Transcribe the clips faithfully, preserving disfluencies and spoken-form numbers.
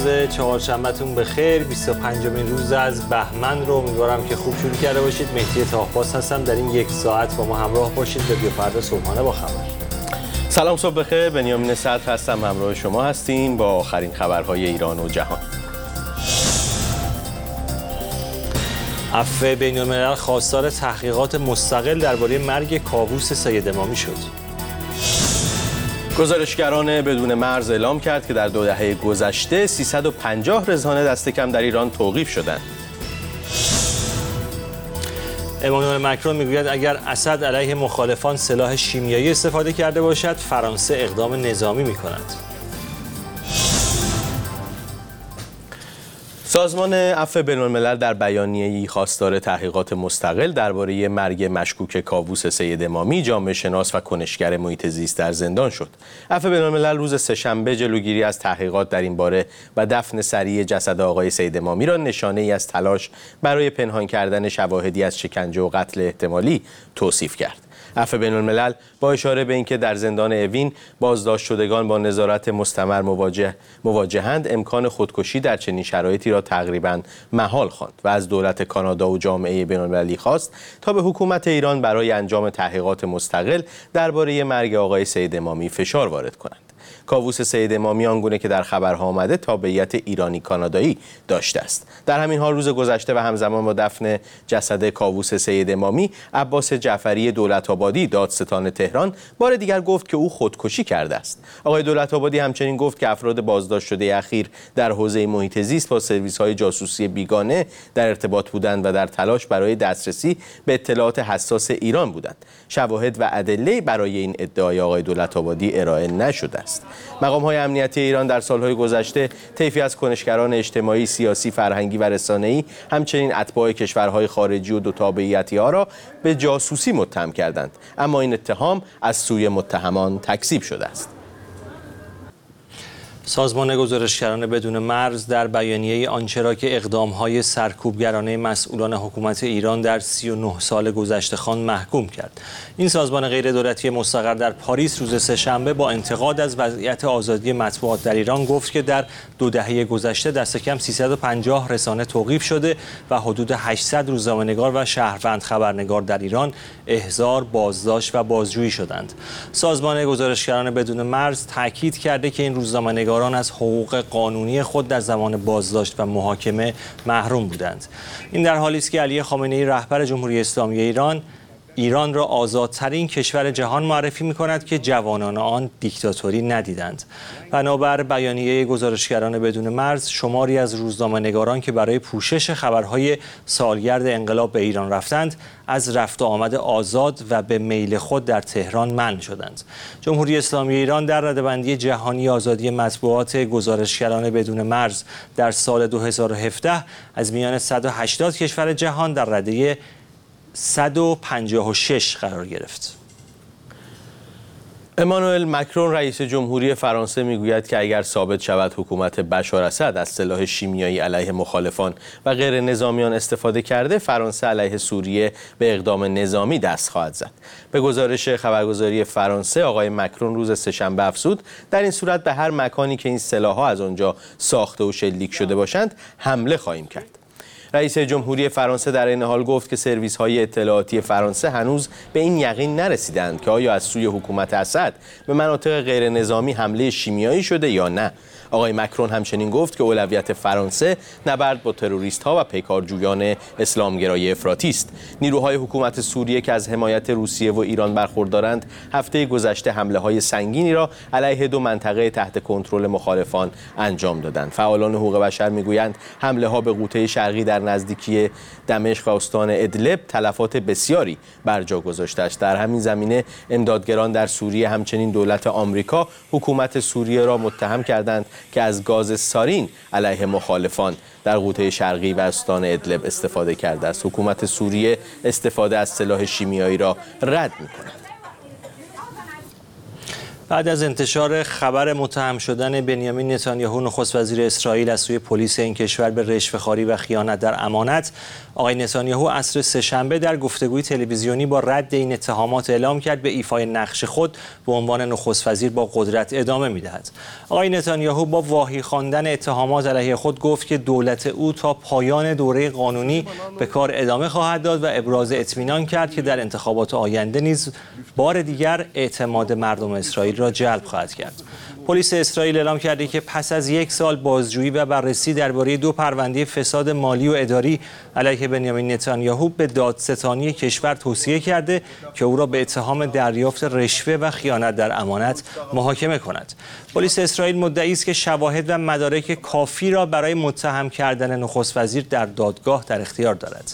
روز چهارشنبهتون بخیر. بیست و پنجمین روز از بهمن رو امیدوارم که خوب شروع کرده باشید. مهدی طاهرباز هستم. در این یک ساعت با ما همراه باشید. رادیو فردا صبحانه با خبر. سلام، صبح بخیر. بنیامین صدر هستم، همراه شما هستیم با آخرین خبرهای ایران و جهان. عفو بین‌الملل خواستار تحقیقات مستقل درباره مرگ کاووس سید امامی شد. گزارشگران بدون مرز اعلام کرد که در دو دهه گذشته سیصد و پنجاه رسانه دست کم در ایران توقیف شدند. امانوئل مکرون میگوید اگر اسد علیه مخالفان سلاح شیمیایی استفاده کرده باشد، فرانسه اقدام نظامی می‌کند. سازمان عفو بین‌الملل در بیانیه‌ای خواستار تحقیقات مستقل درباره مرگ مشکوک کاووس سید امامی، جامعه شناس و کنشگر محیط زیست در زندان شد. عفو بین‌الملل روز سه‌شنبه جلوگیری از تحقیقات در این باره و دفن سریع جسد آقای سید امامی را نشانه‌ای از تلاش برای پنهان کردن شواهدی از شکنجه و قتل احتمالی توصیف کرد. عفو بین‌الملل با اشاره به اینکه در زندان اوین بازداشت شدگان با نظارت مستمر مواجه مواجهند، امکان خودکشی در چنین شرایطی را تقریباً محال خواند و از دولت کانادا و جامعه بین‌المللی خواست تا به حکومت ایران برای انجام تحقیقات مستقل درباره مرگ آقای سید امامی فشار وارد کنند. کاووس سید امامی آنگونه که در خبرها آمده تابعیت ایرانی کانادایی داشته است. در همین حال روز گذشته و همزمان با دفن جسد کاووس سید امامی، عباس جعفری دولت‌آبادی دادستان تهران بار دیگر گفت که او خودکشی کرده است. آقای دولت‌آبادی همچنین گفت که افراد بازداشت شده اخیر در حوزه محیط زیست با سرویس‌های جاسوسی بیگانه در ارتباط بودند و در تلاش برای دسترسی به اطلاعات حساس ایران بودند. شواهد و ادله برای این ادعای آقای دولت‌آبادی ارائه نشده است. مقام‌های امنیتی ایران در سال‌های گذشته طیفی از کنشگران اجتماعی، سیاسی، فرهنگی و رسانه‌ای، همچنین اتباع کشورهای خارجی و دو تابعیتی‌ها را به جاسوسی متهم کردند، اما این اتهام از سوی متهمان تکذیب شده است. سازمان گزارشگران بدون مرز در بیانیه آنچه را که اقدام‌های سرکوبگرانه مسئولان حکومت ایران در سی و نه سال گذشته خواند محکوم کرد. این سازمان غیردولتی مستقر در پاریس روز سه‌شنبه با انتقاد از وضعیت آزادی مطبوعات در ایران گفت که در دو دهه گذشته دست کم سیصد و پنجاه رسانه توقیف شده و حدود هشتصد روزنامه‌نگار و شهروند خبرنگار در ایران احضار، بازداشت و بازجویی شدند. سازمان گزارشگران بدون مرز تاکید کرده که این روزنامه‌نگاران از حقوق قانونی خود در زمان بازداشت و محاکمه محروم بودند. این در حالی است که علی خامنه‌ای رهبر جمهوری اسلامی ایران ایران را آزادترین کشور جهان معرفی می‌کند که جوانان آن دیکتاتوری ندیدند. بنابر بیانیه گزارشگران بدون مرز، شماری از روزنامه‌نگاران که برای پوشش خبرهای سالگرد انقلاب به ایران رفتند، از رفت و آمد آزاد و به میل خود در تهران منع شدند. جمهوری اسلامی ایران در رده‌بندی جهانی آزادی مطبوعات گزارشگران بدون مرز در سال دو هزار و هفده از میان صد و هشتاد کشور جهان در رده صد و پنجاه و شش قرار گرفت. امانوئل مکرون رئیس جمهوری فرانسه میگوید که اگر ثابت شود حکومت بشار اسد از سلاح شیمیایی علیه مخالفان و غیر نظامیان استفاده کرده، فرانسه علیه سوریه به اقدام نظامی دست خواهد زد. به گزارش خبرگزاری فرانسه، آقای مکرون روز سه‌شنبه افزود در این صورت به هر مکانی که این سلاح‌ها از آنجا ساخته و شلیک شده باشند حمله خواهیم کرد. رئیس جمهوری فرانسه در این حال گفت که سرویس‌های اطلاعاتی فرانسه هنوز به این یقین نرسیدند که آیا از سوی حکومت اسد به مناطق غیر نظامی حمله شیمیایی شده یا نه. آقای مکرون همچنین گفت که اولویت فرانسه نبرد با تروریست‌ها و پیکارجویان اسلامگرای افراطی است. نیروهای حکومت سوریه که از حمایت روسیه و ایران برخوردارند، هفته گذشته حمله‌های سنگینی را علیه دو منطقه تحت کنترل مخالفان انجام دادند. فعالان حقوق بشر میگویند حمله‌ها به غوطه شرقی در نزدیکی دمشق و استان ادلب تلفات بسیاری بر جا گذاشته است. در همین زمینه امدادگران در سوریه همچنین دولت آمریکا حکومت سوریه را متهم کردند که از گاز سارین علیه مخالفان در غوطه شرقی و استان ادلب استفاده کرده است. حکومت سوریه استفاده از سلاح شیمیایی را رد می‌کند. بعد از انتشار خبر متهم شدن بنیامین نتانیاهو نخست وزیر اسرائیل از سوی پلیس این کشور به رشوه‌خواری و خیانت در امانت، آقای نتانیاهو عصر سه‌شنبه در گفتگوی تلویزیونی با رد این اتهامات اعلام کرد به ایفای نقش خود به عنوان نخست وزیر با قدرت ادامه می‌دهد. آقای نتانیاهو با واهی خواندن اتهامات علیه خود گفت که دولت او تا پایان دوره قانونی به کار ادامه خواهد داد و ابراز اطمینان کرد که در انتخابات آینده نیز بار دیگر اعتماد مردم اسرائیل را جلب خواهد کرد. پلیس اسرائیل اعلام کرده که پس از یک سال بازجویی و بررسی درباره دو پرونده فساد مالی و اداری علیه بنیامین نتانیاهو به دادستانی کشور توصیه کرده که او را به اتهام دریافت رشوه و خیانت در امانت محاکمه کند. پلیس اسرائیل مدعی است که شواهد و مدارک کافی را برای متهم کردن نخست وزیر در دادگاه در اختیار دارد.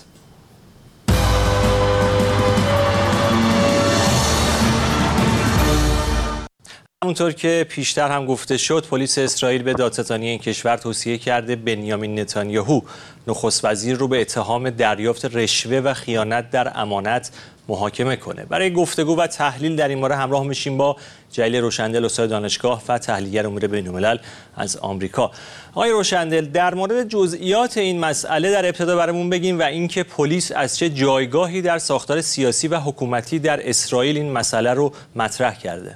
همونطور که پیشتر هم گفته شد، پلیس اسرائیل به دادستانی این کشور توصیه کرده بنیامین نتانیاهو نخست وزیر رو به اتهام دریافت رشوه و خیانت در امانت محاکمه کنه. برای گفتگو و تحلیل در این باره همراه میشیم با جلیل روشندل، استاد دانشگاه و تحلیلگر امور بین‌الملل از آمریکا. آقای روشندل، در مورد جزئیات این مسئله در ابتدا برامون بگیم و اینکه پلیس از چه جایگاهی در ساختار سیاسی و حکومتی در اسرائیل این مسئله رو مطرح کرده.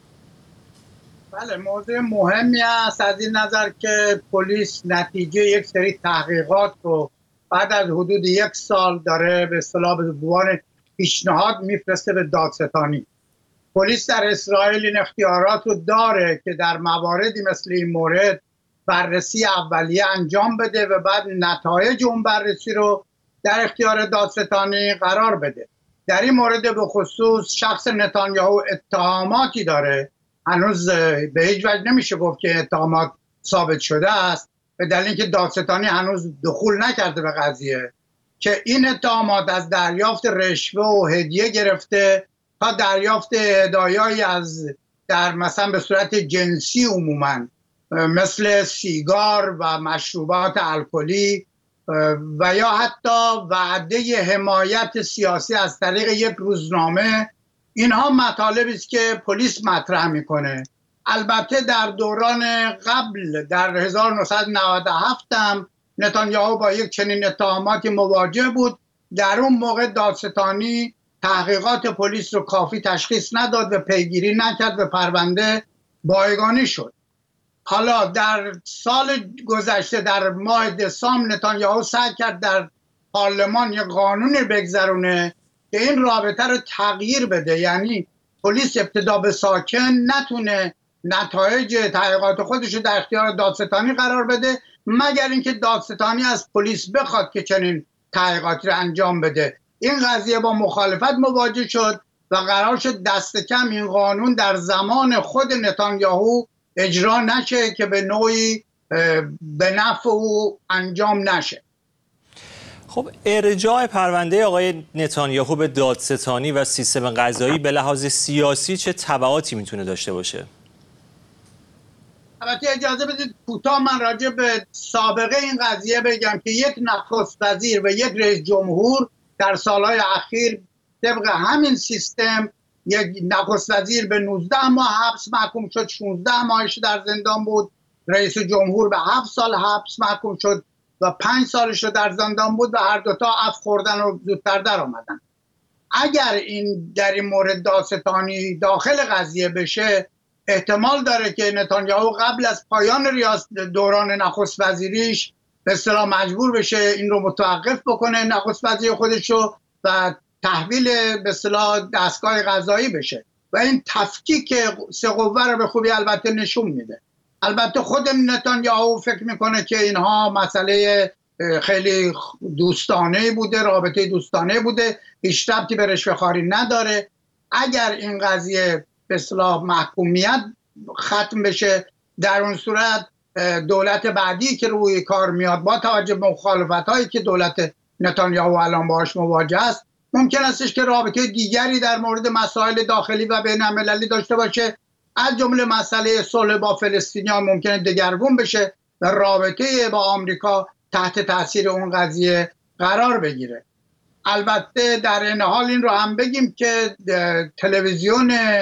بله، موضوع مهمی است از این نظر که پلیس نتیجه یک سری تحقیقات رو بعد از حدود یک سال داره به اصطلاح به عنوان پیشنهاد میفرسته به دادستانی. پلیس در اسرائیل این اختیارات رو داره که در مواردی مثل این مورد بررسی اولیه انجام بده و بعد نتایج اون بررسی رو در اختیار دادستانی قرار بده. در این مورد به خصوص شخص نتانیاهو اتهاماتی داره، هنوز به هیچ وجه نمیشه گفت که اتهامات ثابت شده است، به دلیل اینکه دادستانی هنوز دخول نکرده به قضیه، که این اتهامات از دریافت رشوه و هدیه گرفته تا دریافت هدایایی از در مثلا به صورت جنسی عموما مثل سیگار و مشروبات الکلی و یا حتی وعده حمایت سیاسی از طریق یک روزنامه، اینها مطالبی است که پلیس مطرح میکنه. البته در دوران قبل در هزار و نهصد و نود و هفت هم نتانیاهو با یک چنین اتهاماتی مواجه بود. در اون موقع دادستانی تحقیقات پلیس رو کافی تشخیص نداد و پیگیری نکرد و پرونده بایگانی شد. حالا در سال گذشته در ماه دسامبر نتانیاهو سعی کرد در پارلمان یک قانون بگذرونه که این رابطه رو تغییر بده، یعنی پلیس ابتدا به ساکن نتونه نتایج تحقیقات خودش رو در اختیار دادستانی قرار بده مگر اینکه دادستانی از پلیس بخواد که چنین تحقیقاتی رو انجام بده. این قضیه با مخالفت مواجه شد و قرار شد دست کم این قانون در زمان خود نتانیاهو اجرا نشه که به نوعی به نفع او انجام نشه. خب ارجاع پرونده آقای نتانیاهو به دادستانی و سیستم قضایی به لحاظ سیاسی چه تبعاتی میتونه داشته باشه؟ البته اجازه بدید کوتاه من راجع به سابقه این قضیه بگم که یک نخست وزیر و یک رئیس جمهور در سالهای اخیر طبق همین سیستم یک نخست وزیر به نوزده ماه حبس محکوم شد، شانزده ماهش در زندان بود. رئیس جمهور به هفت سال حبس محکوم شد و پنج سالش رو در زندان بود و هر دوتا عفو خوردن و زودتر در آمدن. اگر این در این مورد دادستانی داخل قضیه بشه، احتمال داره که نتانیاهو قبل از پایان ریاست دوران نخست وزیریش به اصطلاح مجبور بشه این رو متوقف بکنه نخست وزیر خودشو و تحویل به اصطلاح دستگاه قضایی بشه و این تفکیک سه قوه رو به خوبی البته نشون میده. البته خود نتانیاهو فکر میکنه که اینها مسئله خیلی دوستانه بوده، رابطه دوستانه بوده، هیچ ربطی به رشوه‌خواری نداره. اگر این قضیه به اصطلاح محکومیت ختم بشه، در اون صورت دولت بعدی که روی کار میاد با توجه به مخالفت‌هایی که دولت نتانیاهو الان باهاش مواجه است، ممکن استش که رابطه دیگری در مورد مسائل داخلی و بین‌المللی داشته باشه. از جمله مسئله صلح با فلسطینیان ممکنه دگرگون بشه و رابطه با آمریکا تحت تاثیر اون قضیه قرار بگیره. البته در این حال این رو هم بگیم که تلویزیون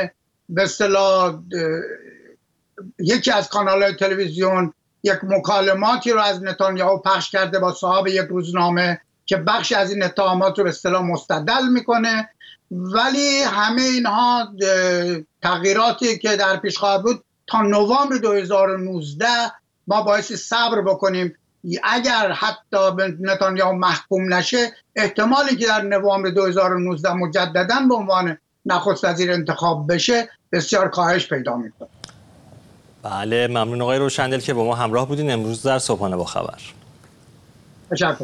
به اصطلاح یکی از کانال‌های تلویزیون یک مکالماتی رو از نتانیاهو پخش کرده با صاحب یک روزنامه که بخش از این اتهامات رو به اصطلاح مستدل میکنه، ولی همه اینها تغییراتی که در پیش خواهد بود تا نوامبر دو هزار و نوزده ما باعث صبر بکنیم. اگر حتی به نتانیاهو محکوم نشه، احتمالی که در نوامبر دو هزار و نوزده مجددا به عنوان نخست وزیر انتخاب بشه بسیار کاهش پیدا میکنه. بله، ممنون آقای روشندل که با ما همراه بودین امروز در صبحانه با خبر. تشکر.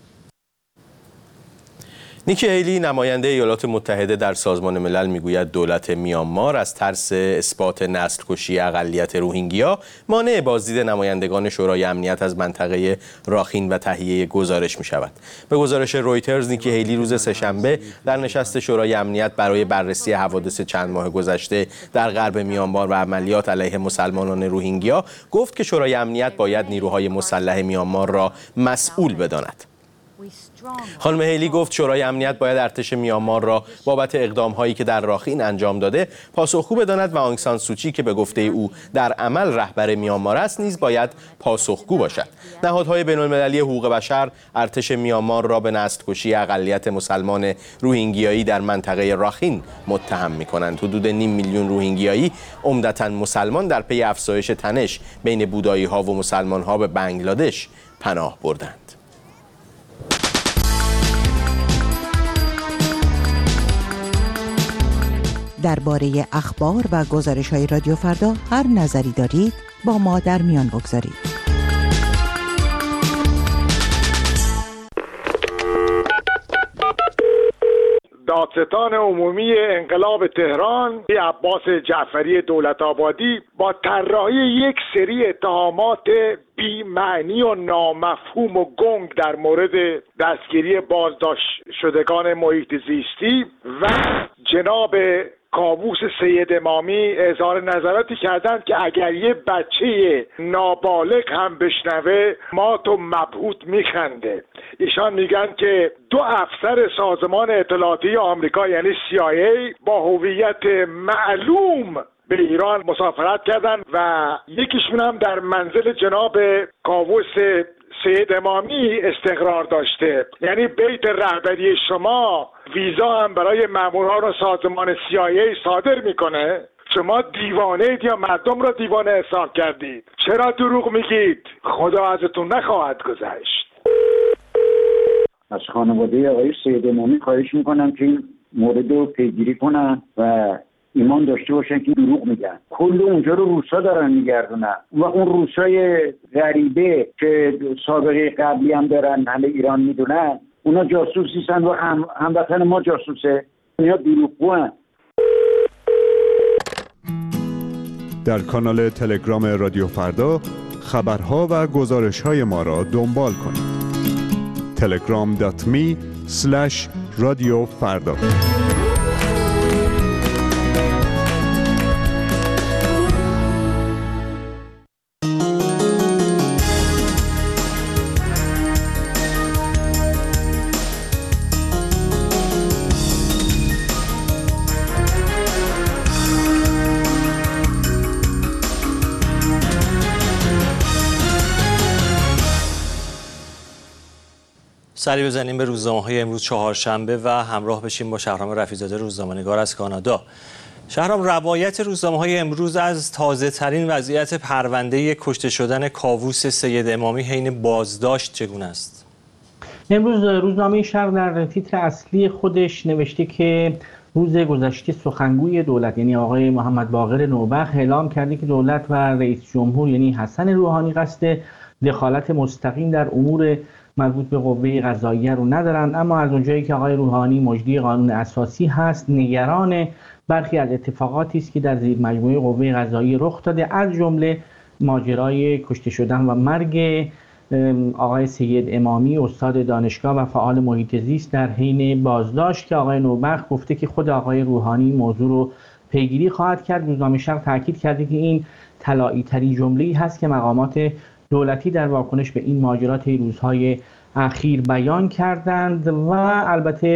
نیکی هیلی نماینده ایالات متحده در سازمان ملل میگوید دولت میانمار از ترس اثبات نسل کشی اقلیت روهینگیا مانع بازدید نمایندگان شورای امنیت از منطقه راخین و تهیه گزارش می شود. به گزارش رویترز، نیکی هیلی روز سه‌شنبه در نشست شورای امنیت برای بررسی حوادث چند ماه گذشته در غرب میانمار و عملیات علیه مسلمانان روهینگیا گفت که شورای امنیت باید نیروهای مسلح میانمار را مسئول بداند. خانم هیلی گفت شورای امنیت باید ارتش میانمار را بابت اقدام‌هایی که در راخین انجام داده پاسخگو بداند و آنگ سان سوچی که به گفته او در عمل رهبر میانمار است نیز باید پاسخگو باشد. نهادهای بین‌المللی حقوق بشر ارتش میانمار را به نسل‌کشی اقلیت مسلمان روهینگیایی در منطقه راخین متهم می‌کنند. حدود نیم میلیون روهینگیایی عمدتاً مسلمان در پی افزایش تنش بین بودایی‌ها و مسلمان‌ها به بنگلادش پناه بردند. درباره اخبار و گزارش‌های رادیو فردا هر نظری دارید با ما در میان بگذارید. دادستان عمومی انقلاب تهران عباس جعفری دولت آبادی با طراحی یک سری اتهامات بی معنی و نامفهوم و گنگ در مورد دستگیری بازداشت شدگان محیط زیستی و جناب کاووس سید امامی اظهار نظراتی کردند که اگر یه بچه نابالغ هم بشنوه مات و مبهوت میخنده. ایشان میگن که دو افسر سازمان اطلاعاتی آمریکا یعنی سی آی ای با هویت معلوم به ایران مسافرت کردند و یکیشون هم در منزل جناب کاووس سید امامی استقرار داشته. یعنی بیت رهبری شما ویزا هم برای ماموران و سازمان سی آی ای صادر میکنه. شما دیوانه اید یا مردم را دیوانه حساب کردید؟ چرا دروغ میگید؟ خدا ازتون نخواهد گذشت. از خانواده آقای سید امامی خواهش میکنم که این مورد رو پیگیری کنن و ایمان داشته باشن که دروغ میگن. کل اونجا رو روسا دارن میگردونن و اون روسای غریبه که سابقه قبلی هم دارن همه ایران میدونن اونا جاسوسیستن و هم هموطن ما جاسوسه. اینا دروغگوان. در کانال تلگرام رادیو فردا خبرها و گزارش‌های ما را دنبال کنید. تلگرام دات می اسلش رادیو فردا. سری بزنیم به روزنامه‌های امروز چهارشنبه و همراه بشیم با شهرام رفیع‌زاده روزنامه‌نگار از کانادا. شهرام، روایت روزنامه‌های امروز از تازه‌ترین وضعیت پرونده کشته شدن کاووس سید امامی حین بازداشت چگونه است؟ امروز روزنامه شرق در تیتر اصلی خودش نوشته که روز گذشته سخنگوی دولت یعنی آقای محمد باقر نوبخت اعلام کرده که دولت و رئیس جمهور یعنی حسن روحانی قصد دخالت مستقیم در امور مربوط به قوه قضاییه رو ندارند، اما از اونجایی که آقای روحانی مجری قانون اساسی هست نگران برخی از اتفاقاتی است که در زیر مجموعه قوه قضاییه رخ داده، از جمله ماجرای کشته شدن و مرگ آقای سید امامی استاد دانشگاه و فعال محیط زیست در حین بازداشت که آقای نوبخت گفته که خود آقای روحانی موضوع رو پیگیری خواهد کرد. روزنامه شرق تاکید کرده که این طلایی ترین جمله‌ای هست که مقامات دولتی در واکنش به این ماجرات روزهای اخیر بیان کردند و البته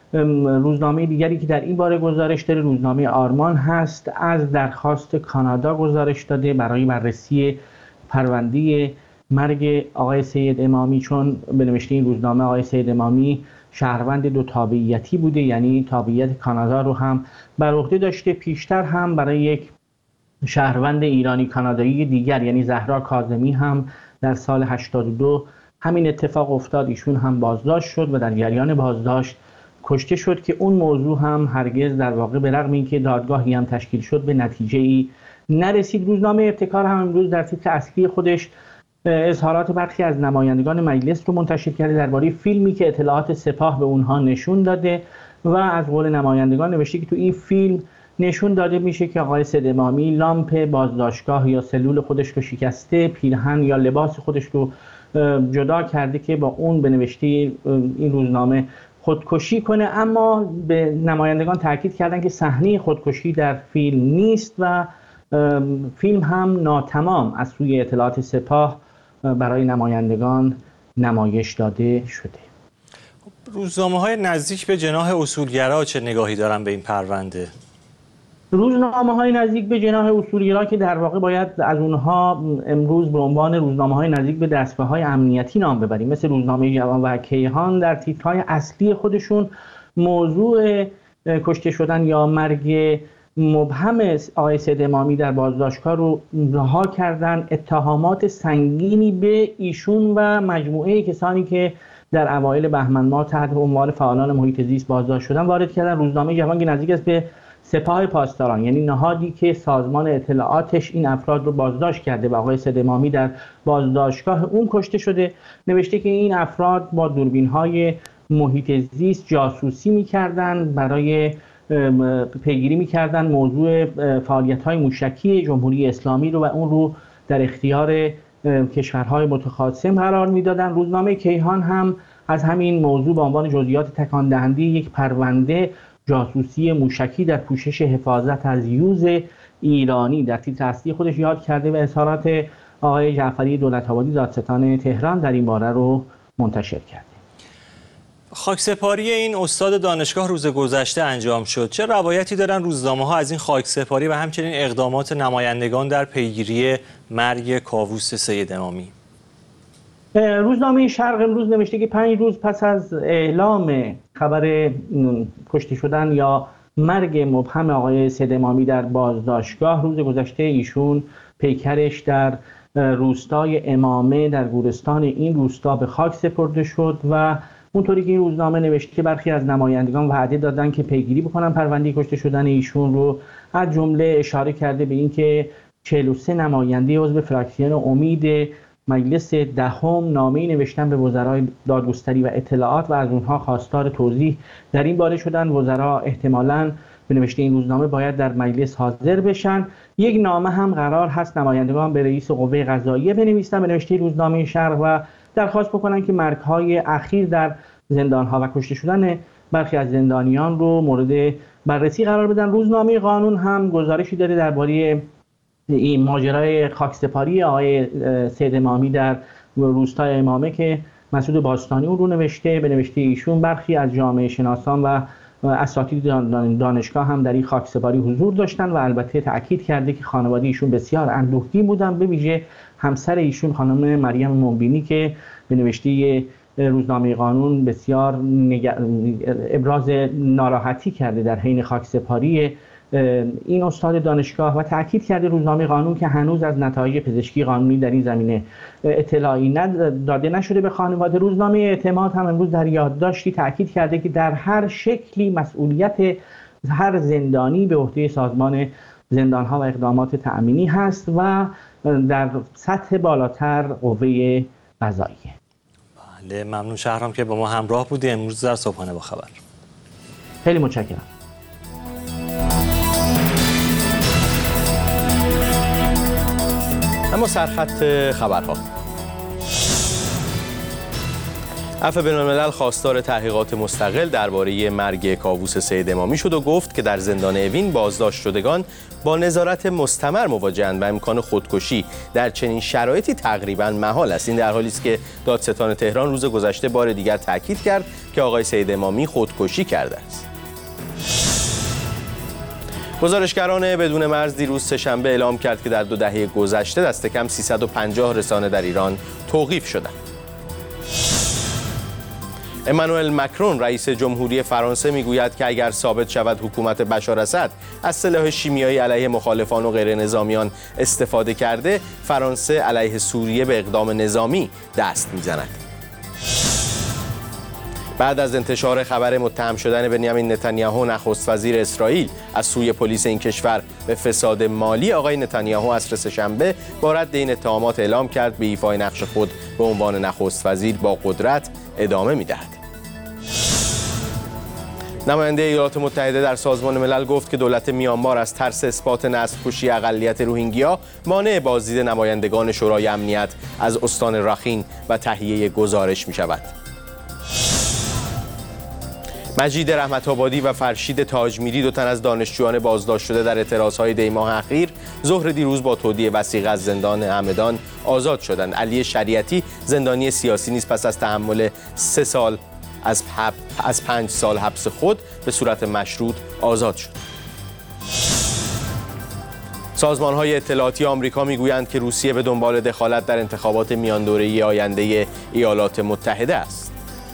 روزنامه دیگری که در این باره گزارش داره روزنامه آرمان هست، از درخواست کانادا گزارش داده برای بررسی پرونده مرگ آقای سید امامی، چون به نوشته این روزنامه آقای سید امامی شهروند دو تابعیتی بوده، یعنی تابعیت کانادا رو هم بر عهده داشته. پیشتر هم برای یک شهروند ایرانی کانادایی دیگر یعنی زهرا کاظمی هم در سال هشتاد و دو همین اتفاق افتاد، ایشون هم بازداشت شد و در جریان بازداشت کشته شد که اون موضوع هم هرگز در واقع به رغم اینکه دادگاهی هم تشکیل شد به نتیجه‌ای نرسید. روزنامه ابتکار هم امروز در تیتر اصلی خودش اظهارات برخی از نمایندگان مجلس رو منتشر کرده درباره فیلمی که اطلاعات سپاه به اونها نشون داده و از قول نمایندگان نوشته که تو این فیلم نشون داده میشه که آقای سید امامی لامپ بازداشتگاه یا سلول خودش رو شکسته، پیرهن یا لباس خودش رو جدا کرده که با اون به نوشته این روزنامه خودکشی کنه، اما به نمایندگان تاکید کردن که صحنه خودکشی در فیلم نیست و فیلم هم ناتمام از سوی اطلاعات سپاه برای نمایندگان نمایش داده شده. روزنامه‌های نزدیک به جناح اصولگرا چه نگاهی دارن به این پرونده؟ روزنامه‌های نزدیک به جناح اصولگرا که در واقع باید از اونها امروز به عنوان روزنامه‌های نزدیک به دستگاه‌های امنیتی نام ببریم، مثل روزنامه جوان و کیهان در تیترهای اصلی خودشون موضوع کشته شدن یا مرگ مبهم آقای سید امامی در بازداشتگاه رو رها کردن. اتهامات سنگینی به ایشون و مجموعه کسانی که در اوایل بهمن ماه تحت عنوان فعالان محیط زیست بازداشت شدن وارد کردن. روزنامه جوان که نزدیک است به سپاه پاسداران، یعنی نهادی که سازمان اطلاعاتش این افراد رو بازداشت کرده و آقای سید امامی در بازداشتگاه اون کشته شده، نوشته که این افراد با دوربین‌های محیط زیست جاسوسی می‌کردند، برای پیگیری می‌کردند موضوع فعالیت‌های موشکی جمهوری اسلامی رو و اون رو در اختیار کشورهای متخاصم قرار می‌دادند. روزنامه کیهان هم از همین موضوع به عنوان جزئیات تکان دهنده یک پرونده جاسوسی موشکی در پوشش حفاظت از یوز ایرانی در تیتر اصلی خودش یاد کرده و اظهارات آقای جعفری دولت‌آبادی دادستان تهران در این باره رو منتشر کرده. خاکسپاری این استاد دانشگاه روز گذشته انجام شد. چه روایتی دارن روزنامه‌ها از این خاکسپاری و همچنین اقدامات نمایندگان در پیگیری مرگ کاووس سید امامی؟ روزنامه شرق امروز نوشته که پنج روز پس از اعلام خبر کشته شدن یا مرگ مبهم آقای سید امامی در بازداشتگاه، روز گذشته ایشون پیکرش در روستای امامه در گورستان این روستا به خاک سپرده شد و اونطوری که این روزنامه نوشته برخی از نمایندگان وعده دادن که پیگیری بکنن پرونده کشته شدن ایشون رو، از جمله اشاره کرده به اینکه چهل و سه نماینده عضو فراکسیون امید مجلس دهم نامه‌ای نوشتن به وزرای دادگستری و اطلاعات و از اونها خواستار توضیح در این باره شدن. وزرا احتمالاً به نوشته این روزنامه باید در مجلس حاضر بشن. یک نامه هم قرار هست نمایندگان به رئیس قوه قضاییه بنویسن به نوشته روزنامه شرق و درخواست بکنن که مرگ‌های اخیر در زندان‌ها و کشته شدن برخی از زندانیان رو مورد بررسی قرار بدن. روزنامه قانون هم گزارشی داره درباره این ماجرای خاکسپاری آقای سید امامی در روستای امامه که مسعود باستانی اون رو نوشته. به نوشته ایشون برخی از جامعه شناسان و اساتید دانشگاه هم در این خاکسپاری حضور داشتن و البته تأکید کرده که خانواده ایشون بسیار اندوهگین بودن، به ویژه همسر ایشون خانم مریم منبینی که به نوشته روزنامه قانون بسیار نگ... ابراز ناراحتی کرده در حین خاکسپاری این استاد دانشگاه و تأکید کرده روزنامه قانون که هنوز از نتایج پزشکی قانونی در این زمینه اطلاعی داده نشده به خانواده. روزنامه اعتماد هم امروز در یادداشتی تأکید کرده که در هر شکلی مسئولیت هر زندانی به عهده سازمان زندانها و اقدامات تأمینی هست و در سطح بالاتر قوه قضاییه. بله، ممنون شهرام که با ما همراه بودی امروز در صبحانه با خبر. خیلی متشکرم. اما سرخط خبرها. عفو بین‌الملل خواستار تحقیقات مستقل درباره مرگ کاووس سید امامی شد و گفت که در زندان اوین بازداشت شدگان با نظارت مستمر مواجه‌اند و امکان خودکشی در چنین شرایطی تقریباً محال است. این در حالی است که دادستان تهران روز گذشته بار دیگر تاکید کرد که آقای سید امامی خودکشی کرده است. گزارشگران بدون مرز دیروز سه‌شنبه اعلام کرد که در دو دهه گذشته دست کم سیصد و پنجاه رسانه در ایران توقیف شدند. امانوئل مکرون رئیس جمهوری فرانسه میگوید که اگر ثابت شود حکومت بشار اسد از سلاح شیمیایی علیه مخالفان و غیر نظامیان استفاده کرده، فرانسه علیه سوریه به اقدام نظامی دست میزند. بعد از انتشار خبر متهم شدن بنیامین نتانیاهو نخست وزیر اسرائیل از سوی پلیس این کشور به فساد مالی، آقای نتانیاهو عصر سه‌شنبه با رد این اتهامات اعلام کرد به ایفای نقش خود به عنوان نخست وزیر با قدرت ادامه می‌دهد. نماینده ایالات متحده در سازمان ملل گفت که دولت میانمار از ترس اثبات نسل‌کشی اقلیت روهینگیا مانع بازدید نمایندگان شورای امنیت از استان راخین و تهیه گزارش می‌شود. مجید رحمت‌آبادی و فرشید تاجمیری، دو تن از دانشجویان بازداشت شده در اعتراضهای دی ماه اخیر، ظهر دیروز با تودیع وثیقه از زندان همدان آزاد شدند. علی شریعتی زندانی سیاسی نیز پس از تحمل سه سال از از پنج سال حبس خود به صورت مشروط آزاد شد. سازمان‌های اطلاعاتی آمریکا می‌گویند که روسیه به دنبال دخالت در انتخابات میاندوره‌ای آینده ایالات متحده است.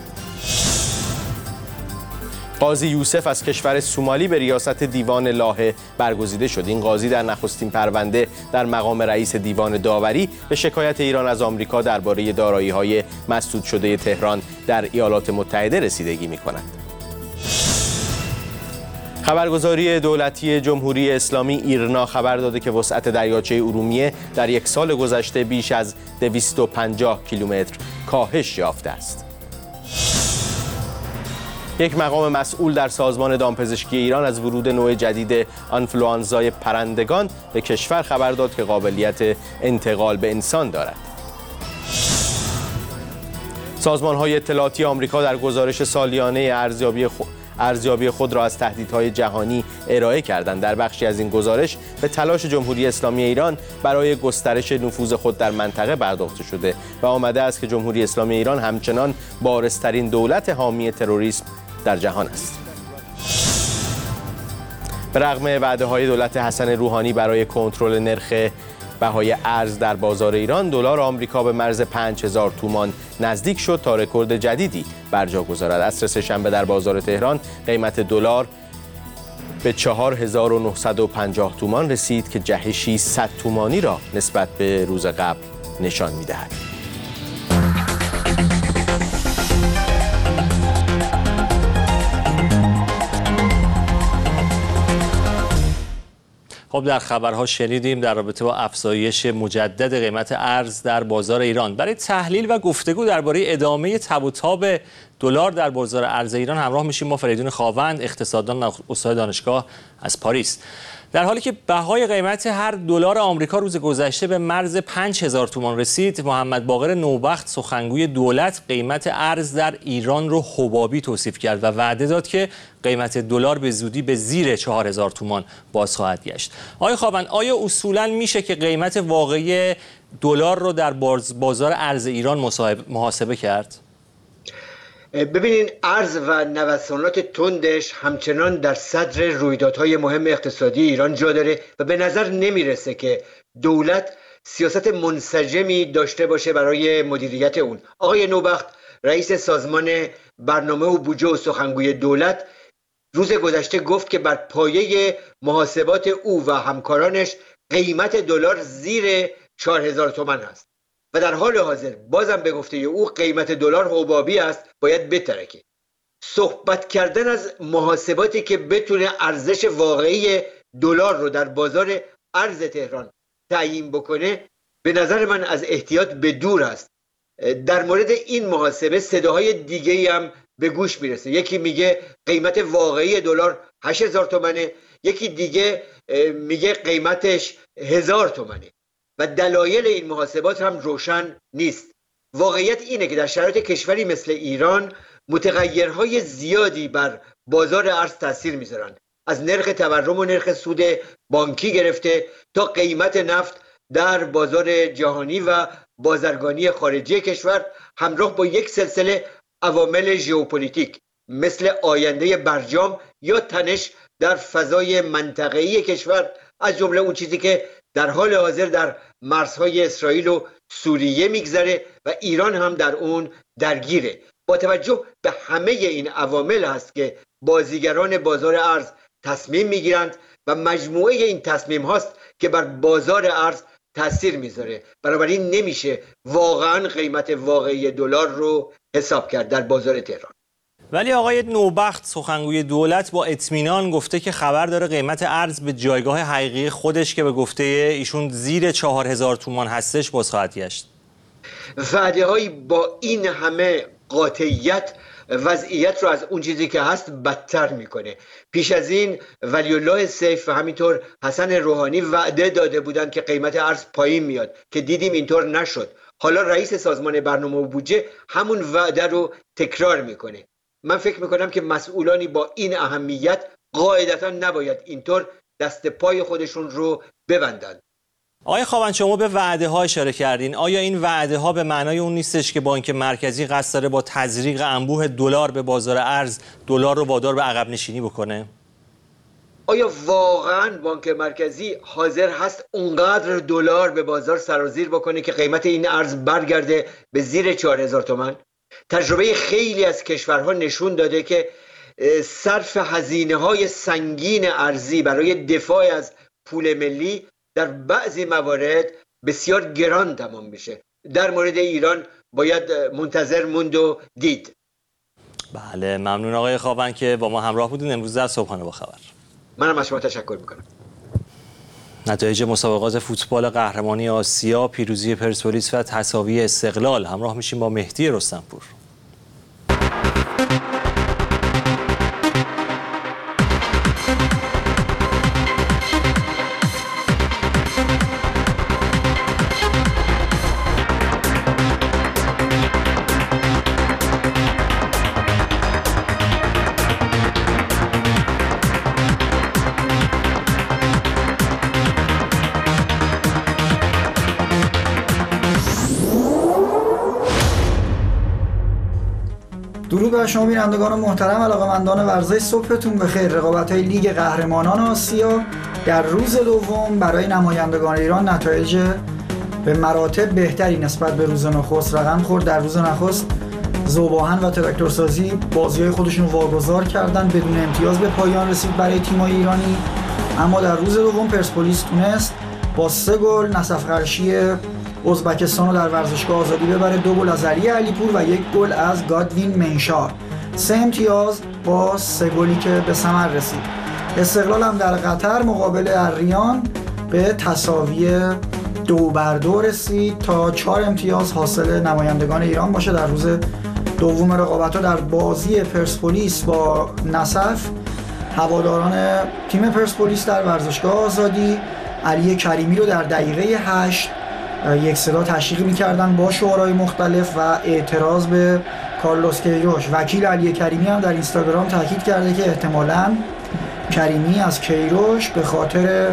قاضی یوسف از کشور سومالی به ریاست دیوان لاهه برگزیده شد. این قاضی در نخستین پرونده در مقام رئیس دیوان داوری به شکایت ایران از آمریکا درباره دارایی‌های مسدود شده تهران در ایالات متحده رسیدگی می‌کند. خبرگزاری دولتی جمهوری اسلامی ایرنا خبر داده که وسعت دریاچه ارومیه در یک سال گذشته بیش از دویست و پنجاه کیلومتر کاهش یافته است. یک مقام مسئول در سازمان دامپزشکی ایران از ورود نوع جدید آنفلوانزای پرندگان به کشور خبر داد که قابلیت انتقال به انسان دارد. سازمان‌های اطلاعاتی آمریکا در گزارش سالیانه ارزیابی خود ارزیابی خود را از تهدیدهای جهانی ارائه کردند. در بخشی از این گزارش به تلاش جمهوری اسلامی ایران برای گسترش نفوذ خود در منطقه پرداخته شده و آمده است که جمهوری اسلامی ایران همچنان بارزترین دولت حامی تروریسم در جهان است. به رغم وعده‌های دولت حسن روحانی برای کنترل نرخ بهای ارز در بازار ایران، دلار آمریکا به مرز پنج هزار تومان نزدیک شد تا رکورد جدیدی بر جا گذارد. عصر سه‌شنبه در بازار تهران قیمت دلار به چهار هزار و نهصد و پنجاه تومان رسید که جهشی صد تومانی را نسبت به روز قبل نشان می‌دهد. خب در خبرها شنیدیم در رابطه با افزایش مجدد قیمت ارز در بازار ایران. برای تحلیل و گفتگو درباره ادامه تب و تاب دلار در بازار ارز ایران همراه میشیم با فریدون خاوند، اقتصاددان و استاد دانشگاه از پاریس. در حالی که بهای قیمت هر دلار آمریکا روز گذشته به مرز پنج هزار تومان رسید، محمد باقر نوبخت سخنگوی دولت قیمت ارز در ایران رو حبابی توصیف کرد و وعده داد که قیمت دلار به زودی به زیر چهار هزار تومان باز خواهد گشت. آقای خاوند، آیا اصولاً میشه که قیمت واقعی دلار رو در بازار ارز ایران محاسبه کرد؟ ببینین، ارز و نوسانات تندش همچنان در صدر رویدادهای مهم اقتصادی ایران جا داره و به نظر نمیرسه که دولت سیاست منسجمی داشته باشه برای مدیریت اون. آقای نوبخت رئیس سازمان برنامه و بودجه و سخنگوی دولت روز گذشته گفت که بر پایه محاسبات او و همکارانش قیمت دلار زیر چهار هزار تومان است و در حال حاضر بازم به گفته او قیمت دلار حبابی است، باید بترکه. صحبت کردن از محاسباتی که بتونه ارزش واقعی دلار رو در بازار ارز تهران تعیین بکنه به نظر من از احتیاط به دور است. در مورد این محاسبه صداهای دیگه‌ای هم به گوش میرسه. یکی میگه قیمت واقعی دلار هشت هزار تومانه، یکی دیگه میگه قیمتش هزار تومانه و دلایل این محاسبات هم روشن نیست. واقعیت اینه که در شرایط کشوری مثل ایران متغیرهای زیادی بر بازار ارز تاثیر میذارن، از نرخ تورم و نرخ سود بانکی گرفته تا قیمت نفت در بازار جهانی و بازرگانی خارجی کشور، همراه با یک سلسله عوامل ژئوپلیتیک مثل آینده برجام یا تنش در فضای منطقه‌ای کشور، از جمله اون چیزی که در حال حاضر در مرزهای اسرائیل و سوریه میگذره و ایران هم در اون درگیره. با توجه به همه این عوامل هست که بازیگران بازار ارز تصمیم میگیرند و مجموعه این تصمیم هاست که بر بازار ارز تاثیر میذاره. بنابراین نمیشه واقعا قیمت واقعی دلار رو حساب کرد در بازار تهران. ولی آقای نوبخت سخنگوی دولت با اطمینان گفته که خبر داره قیمت ارز به جایگاه حقیقی خودش که به گفته ایشون زیر چهار هزار تومان هستش باز خواهد گشت. وعده هایی با این همه قاطعیت وضعیت رو از اون چیزی که هست بدتر میکنه. پیش از این ولی الله سیف و همینطور حسن روحانی وعده داده بودند که قیمت ارز پایین میاد که دیدیم اینطور نشد. حالا رئیس سازمان برنامه و بودجه همون وعده رو تکرار میکنه. من فکر میکنم که مسئولانی با این اهمیت قاعدتا نباید اینطور دست پای خودشون رو ببندند. آقای خاوند، شما به وعده ها اشاره کردین. آیا این وعده ها به معنای اون نیستش که بانک مرکزی قصد داره با تزریق انبوه دلار به بازار ارز دلار رو وادار به عقب نشینی بکنه؟ آیا واقعا بانک مرکزی حاضر هست اونقدر دلار به بازار سرازیر بکنه که قیمت این ارز برگرده به زیر چهار هزار تومان؟ تجربه خیلی از کشورها نشون داده که صرف هزینه‌های سنگین ارزی برای دفاع از پول ملی در بعضی موارد بسیار گران تمام میشه. در مورد ایران باید منتظر موند و دید. بله، ممنون آقای خاوند که با ما همراه بودین امروز در صبحانه با خبر. منم از شما تشکر میکنم. نتایج مسابقات فوتبال قهرمانی آسیا، پیروزی پرسپولیس و تساوی استقلال. همراه میشیم با مهدی رستمپور. درود بر شما بینندگان محترم، علاقه‌مندان ورزش، صبحتون بخیر. رقابت‌های لیگ قهرمانان آسیا در روز دوم برای نمایندگان ایران نتایج به مراتب بهتری نسبت به روز نخست رقم خورد. در روز نخست ذوب‌آهن و تراکتورسازی بازی‌های خودشون واگذار کردن، بدون امتیاز به پایان رسید برای تیم‌های ایرانی. اما در روز دوم پرسپولیس تونست با سه گل نصف قرشی ازبکستان رو در ورزشگاه آزادی ببره، دو گل از علی علیپور و یک گل از گادوین منشار. سه امتیاز با سه گلی که به ثمر رسید. استقلال هم در قطر مقابل الریان به تساوی دو بر دو رسید تا چهار امتیاز حاصل نمایندگان ایران باشه. در روز دوم رقابت‌ها در بازی پرسپولیس با نصف، هواداران تیم پرسپولیس در ورزشگاه آزادی علی کریمی رو در دقیقه هشت یک صدا تشویق می‌کردن با شعارهای مختلف و اعتراض به کارلوس کیروش. وکیل علی کریمی هم در اینستاگرام تاکید کرده که احتمالاً کریمی از کیروش به خاطر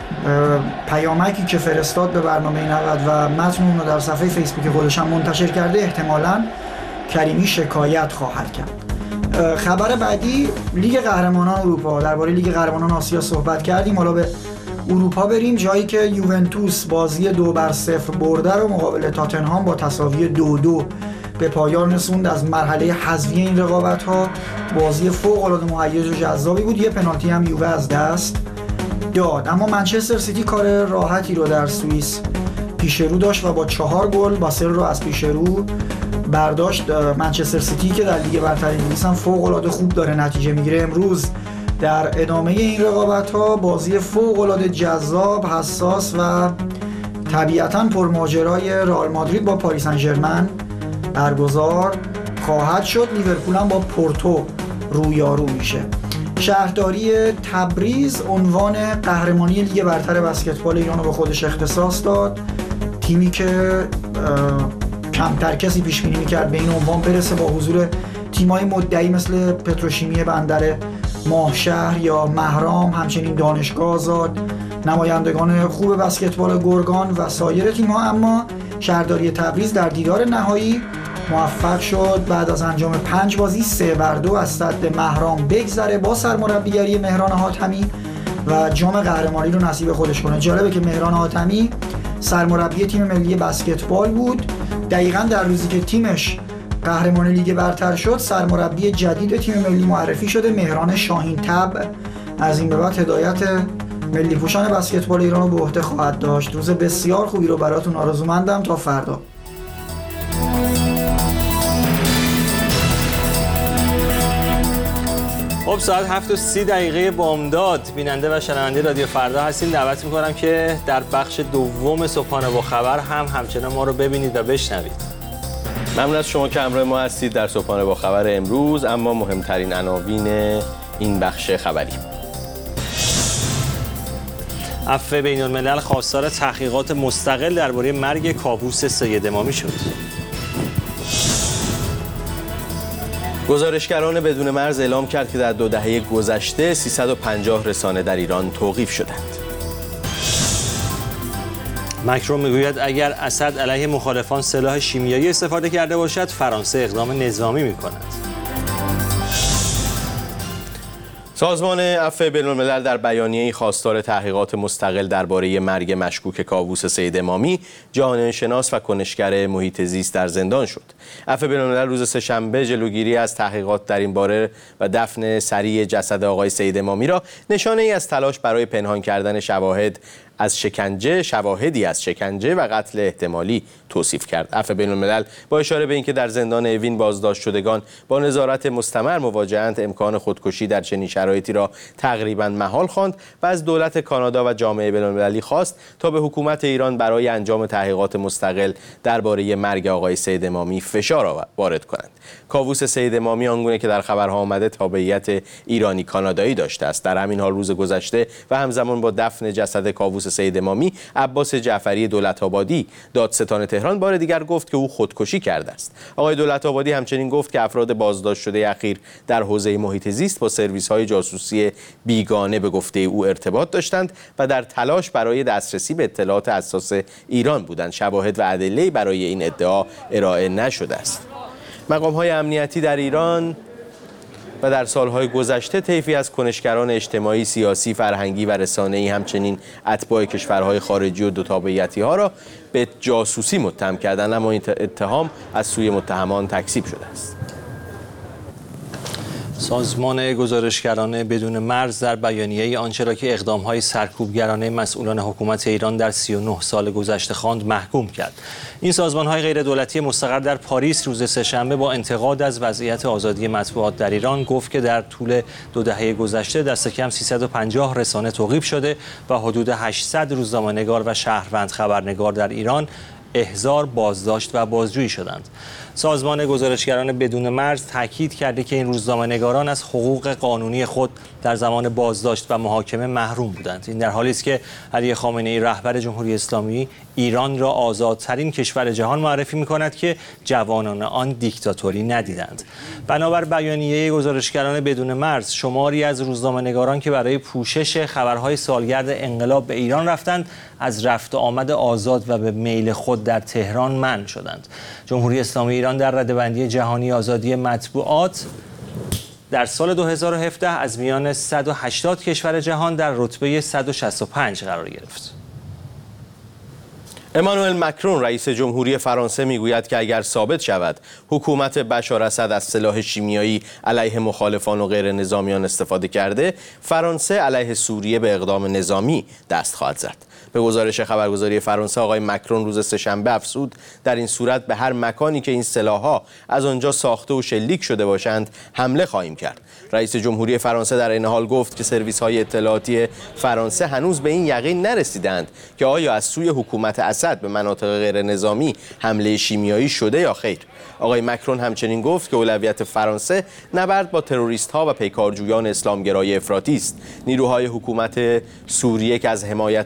پیامکی که فرستاد به برنامه نود و متن اون رو در صفحه فیسبوک خودش هم منتشر کرده، احتمالاً کریمی شکایت خواهد کرد. خبر بعدی لیگ قهرمانان اروپا. درباره لیگ قهرمانان آسیا صحبت کردیم، حالا به اروپا بریم، جایی که یوونتوس بازی دو بر صفر برده رو مقابل تاتنهام با تساوی دو دو به پایان رسوند. از مرحله حذفی این رقابت ها بازی فوق العاده مهیج و جذابی بود. یه پنالتی هم یووه از دست داد، اما منچستر سیتی کار راحتی رو در سوئیس پیش رو داشت و با چهار گل باسل رو از پیش رو برداشت. منچستر سیتی که در لیگ برتر انگلیس هم فوق العاده خوب داره نتیجه میگیره. امروز در ادامه این رقابت‌ها بازی فوق‌العاده جذاب، حساس و طبیعتاً پرماجرای رئال مادرید با پاریس سن ژرمن برگزار خواهد شد. لیورپول هم با پورتو رویارو میشه. شهرداری تبریز عنوان قهرمانی لیگ برتر بسکتبال ایران رو به خودش اختصاص داد. تیمی که کمتر کسی پیش بینی می‌کرد به این عنوان برسه با حضور تیم‌های مدعی مثل پتروشیمی بندر ماهشهر یا مهرام، همچنین دانشگاه آزاد، نمایندگان خوب بسکتبال گرگان و سایر تیم‌ها. اما شهرداری تبریز در دیدار نهایی موفق شد بعد از انجام پنج بازی سه بر دو از سد مهرام بگذره با سرمربیگری مهران حاتمی و جام قهرمانی رو نصیب خودش کنه. جالبه که مهران حاتمی سرمربی تیم ملی بسکتبال بود. دقیقاً در روزی که تیمش قهرمان لیگ برتر شد، سرمربی جدید تیم ملی معرفی شده، مهران شاهین تب. از این به بعد هدایت ملی پوشان بسکتبال ایران رو به عهده خواهد داشت. روز بسیار خوبی رو براتون آرزومندم. تا فردا. خب ساعت هفت و سی دقیقه بامداد بیننده و شنونده رادیو فردا هستین. دعوت میکنم که در بخش دوم صبحانه با خبر هم همچنان ما رو ببینید و بشنوید. ممنون از شما که همراه ما هستید در صبحانه با خبر امروز. اما مهمترین عناوین این بخش خبری: عفو بین الملل خواستار تحقیقات مستقل درباره مرگ کاووس سید امامی شد. گزارشگران بدون مرز اعلام کرد که در دو دهه گذشته سیصد و پنجاه رسانه در ایران توقیف شدند. مکرون میگوید اگر اسد علیه مخالفان سلاح شیمیایی استفاده کرده باشد، فرانسه اقدام نظامی می‌کند. سازمان عفو بین‌الملل در بیانیه‌ای خواستار تحقیقات مستقل درباره مرگ مشکوک کاووس سید امامی، جهانشناس و کنشگر محیط زیست در زندان شد. عفو بین‌الملل روز سه‌شنبه جلوگیری از تحقیقات در این باره و دفن سریع جسد آقای سید امامی را نشانه‌ای از تلاش برای پنهان کردن شواهد از شکنجه شواهدی از شکنجه و قتل احتمالی توصیف کرد. عفو بین‌الملل با اشاره به اینکه در زندان اوین بازداشت شدگان با نظارت مستمر مواجهند، امکان خودکشی در چنین شرایطی را تقریباً محال خواند و از دولت کانادا و جامعه بین‌المللی خواست تا به حکومت ایران برای انجام تحقیقات مستقل درباره مرگ آقای سید امامی فشار وارد کنند. کاووس سید امامی آنگونه که در خبرها آمده تابعیت ایرانی کانادایی داشته است. در همین حال روز گذشته و همزمان با دفن جسد کاووس سید امامی، عباس جعفری دولت‌آبادی دادستان تهران بار دیگر گفت که او خودکشی کرده است. آقای دولت‌آبادی همچنین گفت که افراد بازداشت شده اخیر در حوزه محیط زیست با سرویس‌های جاسوسی بیگانه به گفته او ارتباط داشتند و در تلاش برای دسترسی به اطلاعات حساس ایران بودند. شواهد و ادله‌ای برای این ادعا ارائه نشده است. مقام‌های امنیتی در ایران و در سالهای گذشته طیفی از کنشگران اجتماعی، سیاسی، فرهنگی و رسانه‌ای همچنین اتباع کشورهای خارجی و دو تابعیتی‌ها را به جاسوسی متهم کردند، اما این اتهام از سوی متهمان تکذیب شده است. سازمان گزارشگران بدون مرز در بیانیه‌ای آنچه را که اقدام‌های سرکوبگرانه مسئولان حکومت ایران در سی و نه سال گذشته خواند محکوم کرد. این سازمان‌های غیردولتی مستقر در پاریس روز سه‌شنبه با انتقاد از وضعیت آزادی مطبوعات در ایران گفت که در طول دو دهه گذشته دست کم سیصد و پنجاه رسانه توقیف شده و حدود هشتصد روزنامه‌نگار و شهروند خبرنگار در ایران احضار، بازداشت و بازجویی شدند. سازمان گزارشگران بدون مرز تاکید کرده که این روزنامه‌نگاران از حقوق قانونی خود در زمان بازداشت و محاکمه محروم بودند. این در حالی است که علی خامنه‌ای رهبر جمهوری اسلامی ایران را آزادترین کشور جهان معرفی می‌کند که جوانان آن دیکتاتوری ندیدند. بنابر بیانیه گزارشگران بدون مرز، شماری از روزنامه‌نگاران که برای پوشش خبرهای سالگرد انقلاب به ایران رفتند، از رفت و آمد آزاد و به میل خود در تهران منع شدند. جمهوری اسلامی ایران در رده‌بندی جهانی آزادی مطبوعات در سال دو هزار و هفده از میان صد و هشتاد کشور جهان در رتبه صد و شصت و پنج قرار گرفت. امانوئل مکرون رئیس جمهوری فرانسه میگوید که اگر ثابت شود حکومت بشار اسد از سلاح شیمیایی علیه مخالفان و غیر نظامیان استفاده کرده، فرانسه علیه سوریه به اقدام نظامی دست خواهد زد. به گزارش خبرگزاری فرانسه، آقای مکرون روز سه‌شنبه افزود در این صورت به هر مکانی که این سلاح‌ها از آنجا ساخته و شلیک شده باشند حمله خواهیم کرد. رئیس جمهوری فرانسه در این حال گفت که سرویس‌های اطلاعاتی فرانسه هنوز به این یقین نرسیدند که آیا از سوی حکومت اسد به مناطق غیر نظامی حمله شیمیایی شده یا خیر. آقای مکرون همچنین گفت که اولویت فرانسه نبرد با تروریست‌ها و پیکارجویان اسلامگرای افراطی است. نیروهای حکومت سوریه که از حمایت روسیه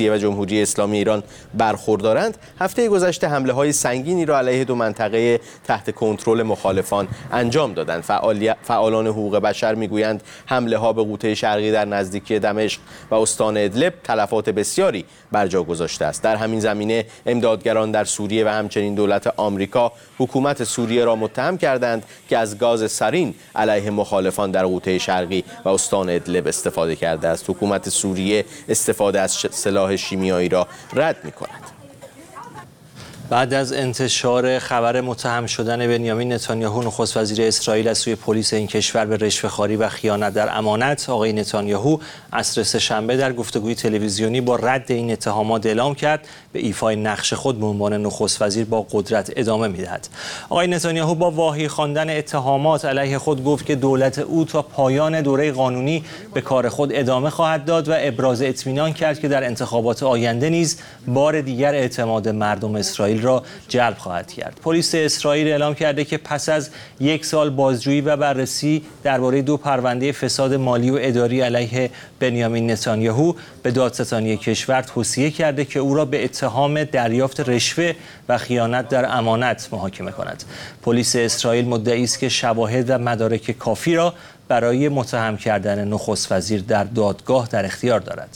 سوریه و جمهوری اسلامی ایران برخوردارند، هفته گذشته حمله‌های سنگینی را علیه دو منطقه تحت کنترل مخالفان انجام دادند. فعالان حقوق بشر میگویند حمله‌ها به قوطه شرقی در نزدیکی دمشق و استان ادلب تلفات بسیاری بر جا گذاشته است. در همین زمینه امدادگران در سوریه و همچنین دولت آمریکا حکومت سوریه را متهم کردند که از گاز سرین علیه مخالفان در قوطه شرقی و استان ادلب استفاده کرده است. حکومت سوریه استفاده از سلاح شیمیایی را رد می‌کند. بعد از انتشار خبر متهم شدن بنیامین نتانیاهو نخست وزیر اسرائیل از سوی پلیس این کشور به رشوه‌خواری و خیانت در امانت، آقای نتانیاهو عصر سه‌شنبه در گفتگوی تلویزیونی با رد این اتهامات اعلام کرد به ایفای نقش خود به عنوان نخست وزیر با قدرت ادامه می‌دهد. آقای نتانیاهو با واهی خواندن اتهامات علیه خود گفت که دولت او تا پایان دوره قانونی به کار خود ادامه خواهد داد و ابراز اطمینان کرد که در انتخابات آینده نیز بار دیگر اعتماد مردم اسرائیل را جلب خواهد کرد. پلیس اسرائیل اعلام کرده که پس از یک سال بازجویی و بررسی درباره دو پرونده فساد مالی و اداری علیه بنیامین نتانیاهو به دادستانی کشور توصیه کرده که او را به اتهام دریافت رشوه و خیانت در امانت محاکمه کند. پلیس اسرائیل مدعی است که شواهد و مدارک کافی را برای متهم کردن نخست وزیر در دادگاه در اختیار دارد.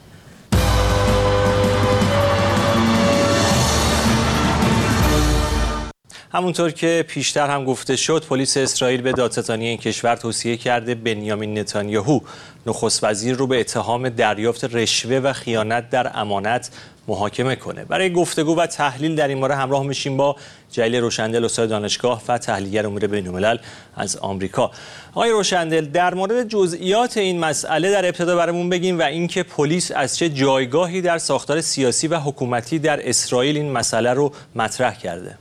همونطور که پیشتر هم گفته شد، پلیس اسرائیل به دادستانی این کشور توصیه کرده بنیامین نتانیاهو نخست وزیر رو به اتهام دریافت رشوه و خیانت در امانت محاکمه کنه. برای گفتگو و تحلیل در این باره همراه میشیم با جلیل روشندل، استاد دانشگاه و تحلیلگر امور بین‌الملل از آمریکا. آقای روشندل، در مورد جزئیات این مسئله در ابتدا برامون بگیم و اینکه پلیس از چه جایگاهی در ساختار سیاسی و حکومتی در اسرائیل این مسئله رو مطرح کرده.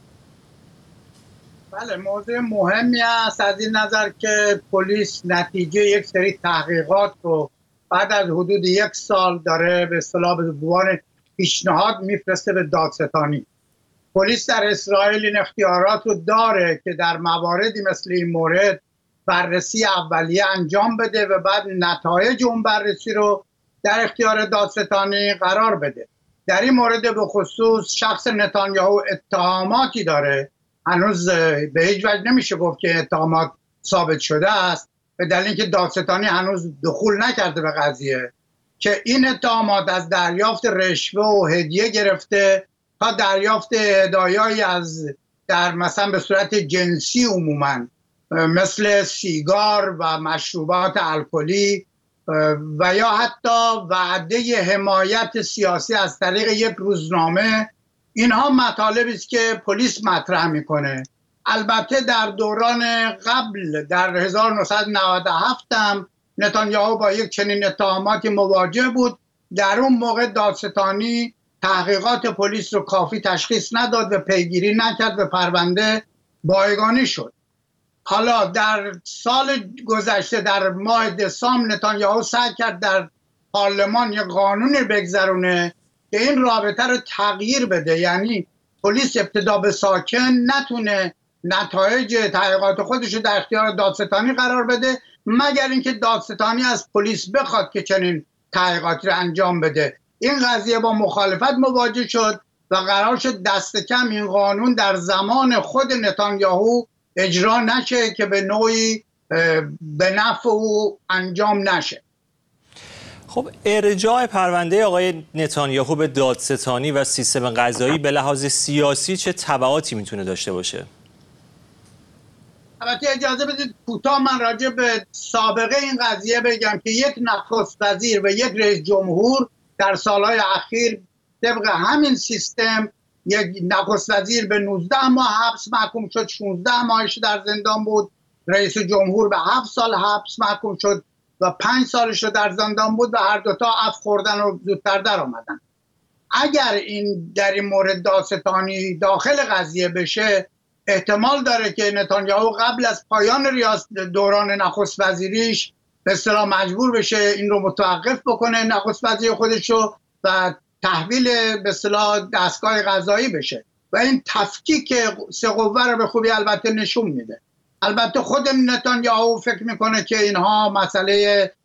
بله، موضوع مهمی است از این نظر که پلیس نتیجه یک سری تحقیقات رو بعد از حدود یک سال داره به اصطلاح به عنوان پیشنهاد میفرسته به دادستانی. پلیس در اسرائیل این اختیارات رو داره که در مواردی مثل این مورد بررسی اولیه انجام بده و بعد نتایج اون بررسی رو در اختیار دادستانی قرار بده. در این مورد به خصوص شخص نتانیاهو اتهاماتی داره، هنوز به هیچ وجه نمیشه گفت که اتهامات ثابت شده است، به دلیل اینکه دادستانی هنوز دخول نکرده به قضیه، که این اتهامات از دریافت رشوه و هدیه گرفته تا دریافت هدایایی از در مثلا به صورت جنسی عموما مثل سیگار و مشروبات الکلی و یا حتی وعده حمایت سیاسی از طریق یک روزنامه، اینها مطالبی است که پلیس مطرح میکنه. البته در دوران قبل در هزار و نهصد و نود و هفت هم نتانیاهو با یک چنین اتهاماتی مواجه بود. در اون موقع دادستانی تحقیقات پلیس رو کافی تشخیص نداد و پیگیری نکرد و پرونده بایگانی شد. حالا در سال گذشته در ماه دسامبر نتانیاهو سعی کرد در پارلمان یک قانون بگذرونه که این رابطه رو تغییر بده، یعنی پلیس ابتدا به ساکن نتونه نتایج تحقیقات خودش رو در اختیار دادستانی قرار بده مگر اینکه دادستانی از پلیس بخواد که چنین تحقیقاتی رو انجام بده. این قضیه با مخالفت مواجه شد و قرار شد دست کم این قانون در زمان خود نتانیاهو اجرا نشه که به نوعی به نفع او انجام نشه. خب ارجاع پرونده آقای نتانیاهو به دادستانی و سیستم قضایی به لحاظ سیاسی چه تبعاتی میتونه داشته باشه؟ البته اجازه بدید کوتاه من راجع به سابقه این قضیه بگم که یک نخست وزیر و یک رئیس جمهور در سالهای اخیر طبق همین سیستم یک نخست وزیر به نوزده ماه حبس محکوم شد، شانزده ماهش در زندان بود. رئیس جمهور به هفت سال حبس محکوم شد و پنج سالش رو در زندان بود و هر دوتا عفو خوردن و زودتر در آمدن. اگر این در این مورد دادستانی داخل قضیه بشه، احتمال داره که نتانیاهو قبل از پایان ریاست دوران نخست وزیریش به اصطلاح مجبور بشه این رو متوقف بکنه نخست وزیر خودشو و تحویل به اصطلاح دستگاه قضایی بشه و این تفکیک سه قوه رو به خوبی البته نشون میده. البته خود نتانیاهو فکر میکنه که اینها مسئله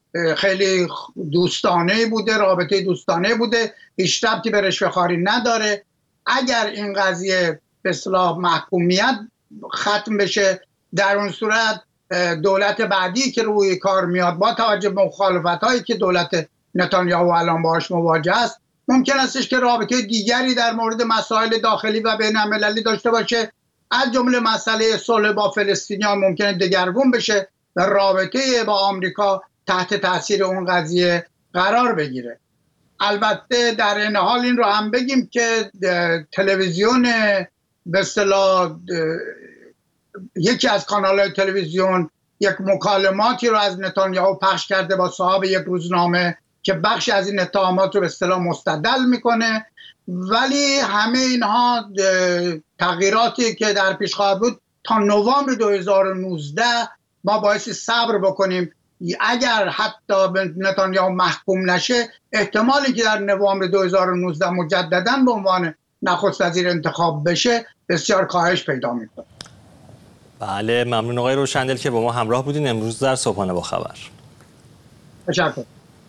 خیلی دوستانه بوده، رابطه دوستانه بوده، هیچ ربطی به رشوه‌خواری نداره. اگر این قضیه به اصطلاح محکومیت ختم بشه، در اون صورت دولت بعدی که روی کار میاد با توجه به مخالفت‌هایی که دولت نتانیاهو الان باهاش مواجه است، ممکن استش که رابطه دیگری در مورد مسائل داخلی و بین‌المللی داشته باشه. از جمله مسئله صلح با فلسطینیان ممکنه دگرگون بشه و رابطه با آمریکا تحت تاثیر اون قضیه قرار بگیره. البته در این حال این رو هم بگیم که تلویزیون به اصطلاح یکی از کانال‌های تلویزیون یک مکالماتی رو از نتانیاهو پخش کرده با صاحب یک روزنامه که بخش از این اتهامات رو به اصطلاح مستدل میکنه، ولی همه اینها تغییراتی که در پیش خواهد بود. تا نوامبر دو هزار و نوزده ما باعث صبر بکنیم. اگر حتی به نتانیاهو محکوم نشه، احتمالی که در نوامبر دو هزار و نوزده مجددا به عنوان نخست وزیر انتخاب بشه بسیار کاهش پیدا میکنه. بله، ممنون آقای روشندل که با ما همراه بودین امروز در صبحانه با خبر. تشکر.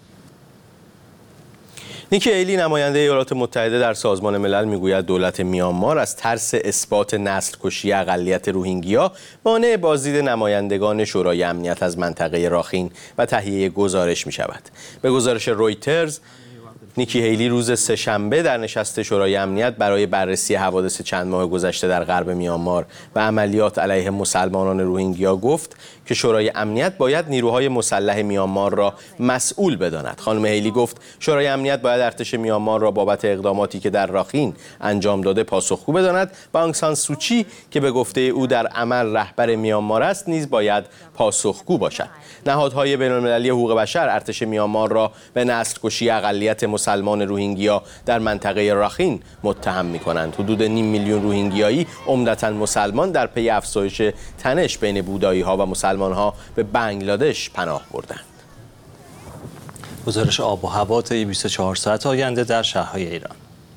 نیکی هیلی نماینده ایالات متحده در سازمان ملل میگوید دولت میانمار از ترس اثبات نسل کشی اقلیت روهینگیا مانع بازدید نمایندگان شورای امنیت از منطقه راخین و تهیه گزارش می شود. به گزارش رویترز، نیکی هیلی روز سه‌شنبه در نشست شورای امنیت برای بررسی حوادث چند ماه گذشته در غرب میانمار و عملیات علیه مسلمانان روهینگیا گفت که شورای امنیت باید نیروهای مسلح میانمار را مسئول بداند. خانم هیلی گفت شورای امنیت باید ارتش میانمار را بابت اقداماتی که در راخین انجام داده پاسخگو بداند و آنگ سان سوچی که به گفته او در عمل رهبر میانمار است نیز باید پاسخگو باشد. نهادهای بین‌المللی حقوق بشر ارتش میانمار را به نسل کشی اقلیت مسلمان روهینگیا در منطقه راخین متهم می‌کنند. حدود نیم میلیون روهینگیایی عمدتاً مسلمان در پی افزایش تنش بین بودایی‌ها و مسلمان‌ها به بنگلادش پناه بردند. گزارش آب و هوا طی بیست و چهار ساعت آینده در شهرهای ایران.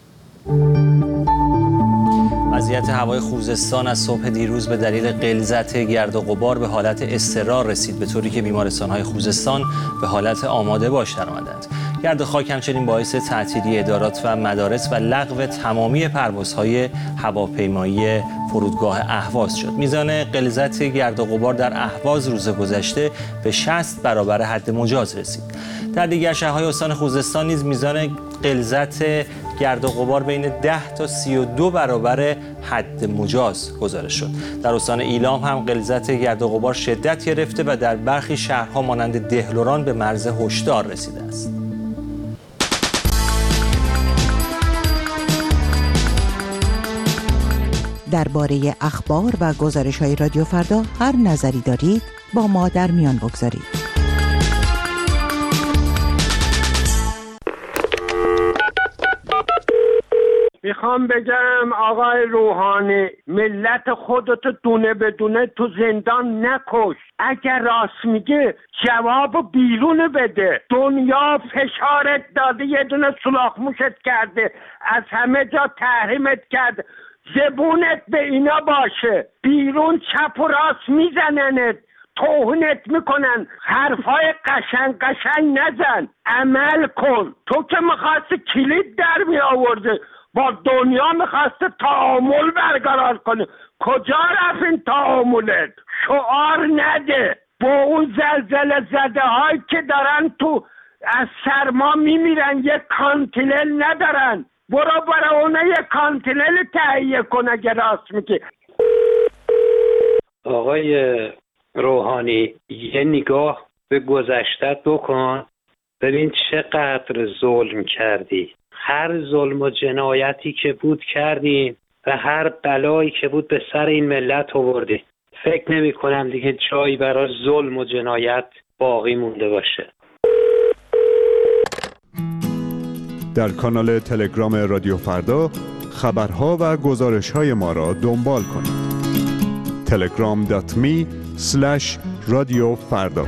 وضعیت هوای خوزستان از صبح دیروز به دلیل غلظت گرد و غبار به حالت اضطرار رسید، به طوری که بیمارستان‌های خوزستان به حالت آماده باش درآمدند. گرد خاک همچنین باعث تعطیلی ادارات و مدارس و لغو تمامی پروازهای هواپیمایی فرودگاه اهواز شد. میزان غلظت گرد و غبار در اهواز روز گذشته به شصت برابر حد مجاز رسید. در دیگر شهرهای استان خوزستان نیز میزان غلظت گرد و غبار بین ده تا سی و دو برابر حد مجاز گزارش شد. در استان ایلام هم غلظت گرد و غبار شدت گرفته و در برخی شهرها مانند دهلوران به مرز هشدار رسیده است. درباره اخبار و گزارش‌های رادیو فردا هر نظری دارید با ما در میان بگذارید. میخوام بگم آقای روحانی، ملت خودتو دونه به دونه تو زندان نکش. اگر راست میگه جواب بیرون بده. دنیا فشارت داده، یه دونه سولاخ موشت کرده، از همه جا تحریمت کرده. زبونت به اینا باشه، بیرون چپ و راست میزننت، توهینت میکنن. حرفای قشنگ قشنگ نزن، عمل کن. تو که میخواستی کلید در می آورده، با دنیا میخواسته تعامل برقرار کنه. کجا رفت این تعاملت؟ شعار نده. با اون زلزله زده هایی که دارن تو از سرما میمیرن، یک کانتینل ندارن. برو برای اونه یک کانتینل تهیه کن اگه راست میگی. آقای روحانی، یه نگاه به گذشتت بکن، ببین چقدر ظلم کردی. هر ظلم و جنایتی که بود کردی و هر بلایی که بود به سر این ملت آوردی. فکر نمی کنم دیگه جایی برای ظلم و جنایت باقی مونده باشه. در کانال تلگرام رادیو فردا خبرها و گزارش‌های ما را دنبال کنید. تلگرام دات می اسلش رادیو فردا.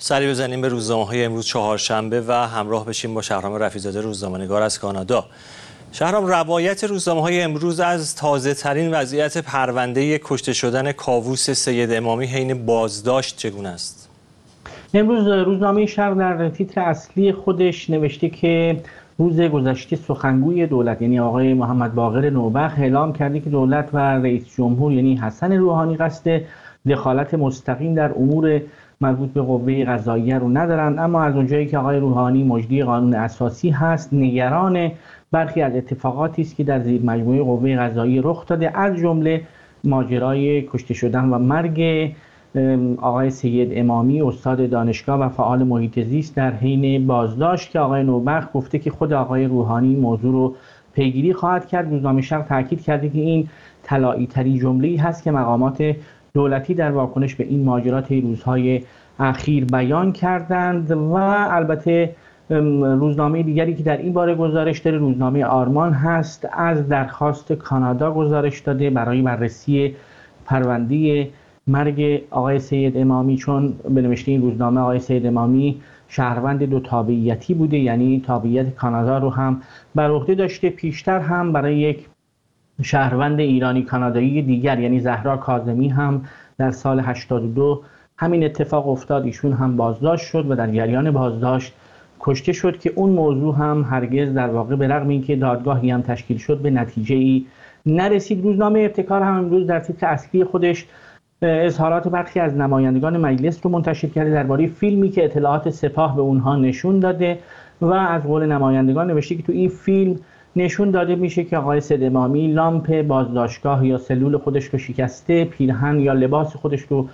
سری بزنیم به روزنامه‌های امروز چهارشنبه و همراه بشیم با شهرام رفیع‌زاده روزنامه‌نگار از کانادا. شهرام، روایت روزنامه‌های امروز از تازه‌ترین وضعیت پرونده کشته شدن کاووس سید امامی حین بازداشت چگونه است؟ امروز روزنامه شرق در تیتر اصلی خودش نوشته که روز گذشته سخنگوی دولت یعنی آقای محمد باقر نوبخت اعلام کرده که دولت و رئیس جمهور یعنی حسن روحانی قصد دخالت مستقیم در امور مربوط به قوه قضاییه رو ندارند، اما از اونجایی که آقای روحانی مجری قانون اساسی هست نگران برخی از اتفاقاتی است که در زیر مجموعه قوه قضاییه رخ داده، از جمله ماجرای کشته شدن و مرگ آقای سید امامی استاد دانشگاه و فعال محیط زیست در حین بازداشت که آقای نوبخت گفته که خود آقای روحانی موضوع رو پیگیری خواهد کرد. روزنامه شرق تاکید کرده که این طلایی ترین جمله‌ای هست که مقامات دولتی در واکنش به این ماجرات روزهای اخیر بیان کردند. و البته روزنامه دیگری که در این باره گزارش داره روزنامه آرمان هست، از درخواست کانادا گزارش داده برای بررسی پرونده مرگ آقای سید امامی، چون به نوشته این روزنامه آقای سید امامی شهروند دو تابعیتی بوده، یعنی تابعیت کانادا رو هم بر عهده داشته. پیشتر هم برای یک شهروند ایرانی کانادایی دیگر یعنی زهرا کاظمی هم در سال هشتاد و دو همین اتفاق افتاد، ایشون هم بازداشت شد و در جریان بازداشت کشته شد که اون موضوع هم هرگز در واقع به رغم اینکه دادگاهی هم تشکیل شد به نتیجه ای نرسید. روزنامه ابتکار هم امروز در تیتر اصلی خودش اظهارات برخی از نمایندگان مجلس رو منتشر کرده درباره فیلمی که اطلاعات سپاه به اونها نشون داده و از قول نمایندگان نوشته که تو این فیلم نشون داده میشه که آقای سید امامی لامپ بازداشتگاه یا سلول خودش رو شکسته، پیرهن یا لباس خودش رو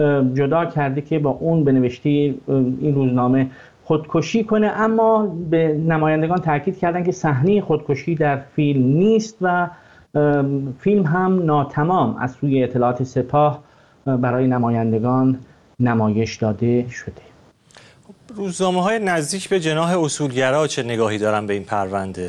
جدا کرده که با اون به نوشته این روزنامه خودکشی کنه، اما به نمایندگان تاکید کردن که صحنه خودکشی در فیلم نیست و فیلم هم ناتمام از سوی اطلاعات سپاه برای نمایندگان نمایش داده شده. روزنامه‌های نزدیک به جناح اصولگرا چه نگاهی دارن به این پرونده؟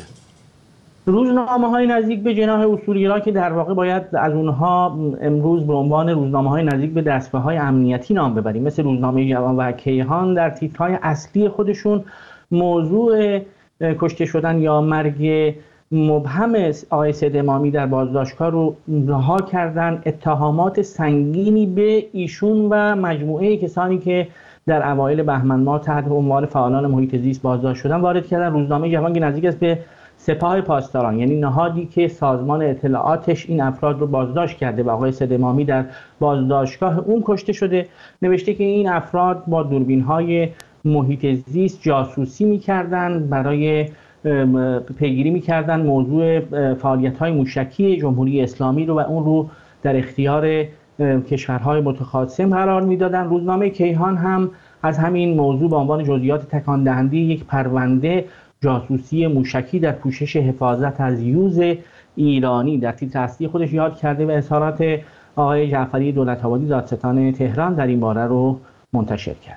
روزنامه‌های نزدیک به جناح اصولگرا که در واقع باید از اونها امروز به عنوان روزنامه‌های نزدیک به دستگاه‌های امنیتی نام ببریم، مثل روزنامه جوان و کیهان در تیترهای اصلی خودشون موضوع کشته شدن یا مرگ مبهم آقای سید امامی در بازداشتگاه رو رها کردن. اتهامات سنگینی به ایشون و مجموعه کسانی که در اوایل بهمن ماه تحت عنوان فعالان محیط زیست بازداشت شدن وارد کردن. روزنامه جوان که نزدیک است به سپاه پاسداران یعنی نهادی که سازمان اطلاعاتش این افراد رو بازداشت کرده و آقای سید امامی در بازداشتگاه اون کشته شده، نوشته که این افراد با دوربین‌های محیط زیست جاسوسی می‌کردند، برای پیگیری می‌کردند موضوع فعالیت‌های موشکی جمهوری اسلامی رو و اون رو در اختیار کشورهای متخاصم قرار می‌دادند. روزنامه کیهان هم از همین موضوع به عنوان جزئیات تکان دهنده یک پرونده جاسوسی موشکی در پوشش حفاظت از یوز ایرانی در تیتر اصلی خودش یاد کرده و اظهارات آقای جعفری دولت‌آبادی دادستان تهران در این باره رو منتشر کرده.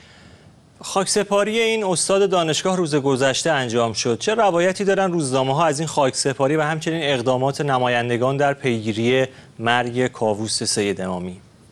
خاکسپاری این استاد دانشگاه روز گذشته انجام شد. چه روایتی دارن روزنامه‌ها از این خاکسپاری و همچنین اقدامات نمایندگان در پیگیری مرگ کاووس سید امامی؟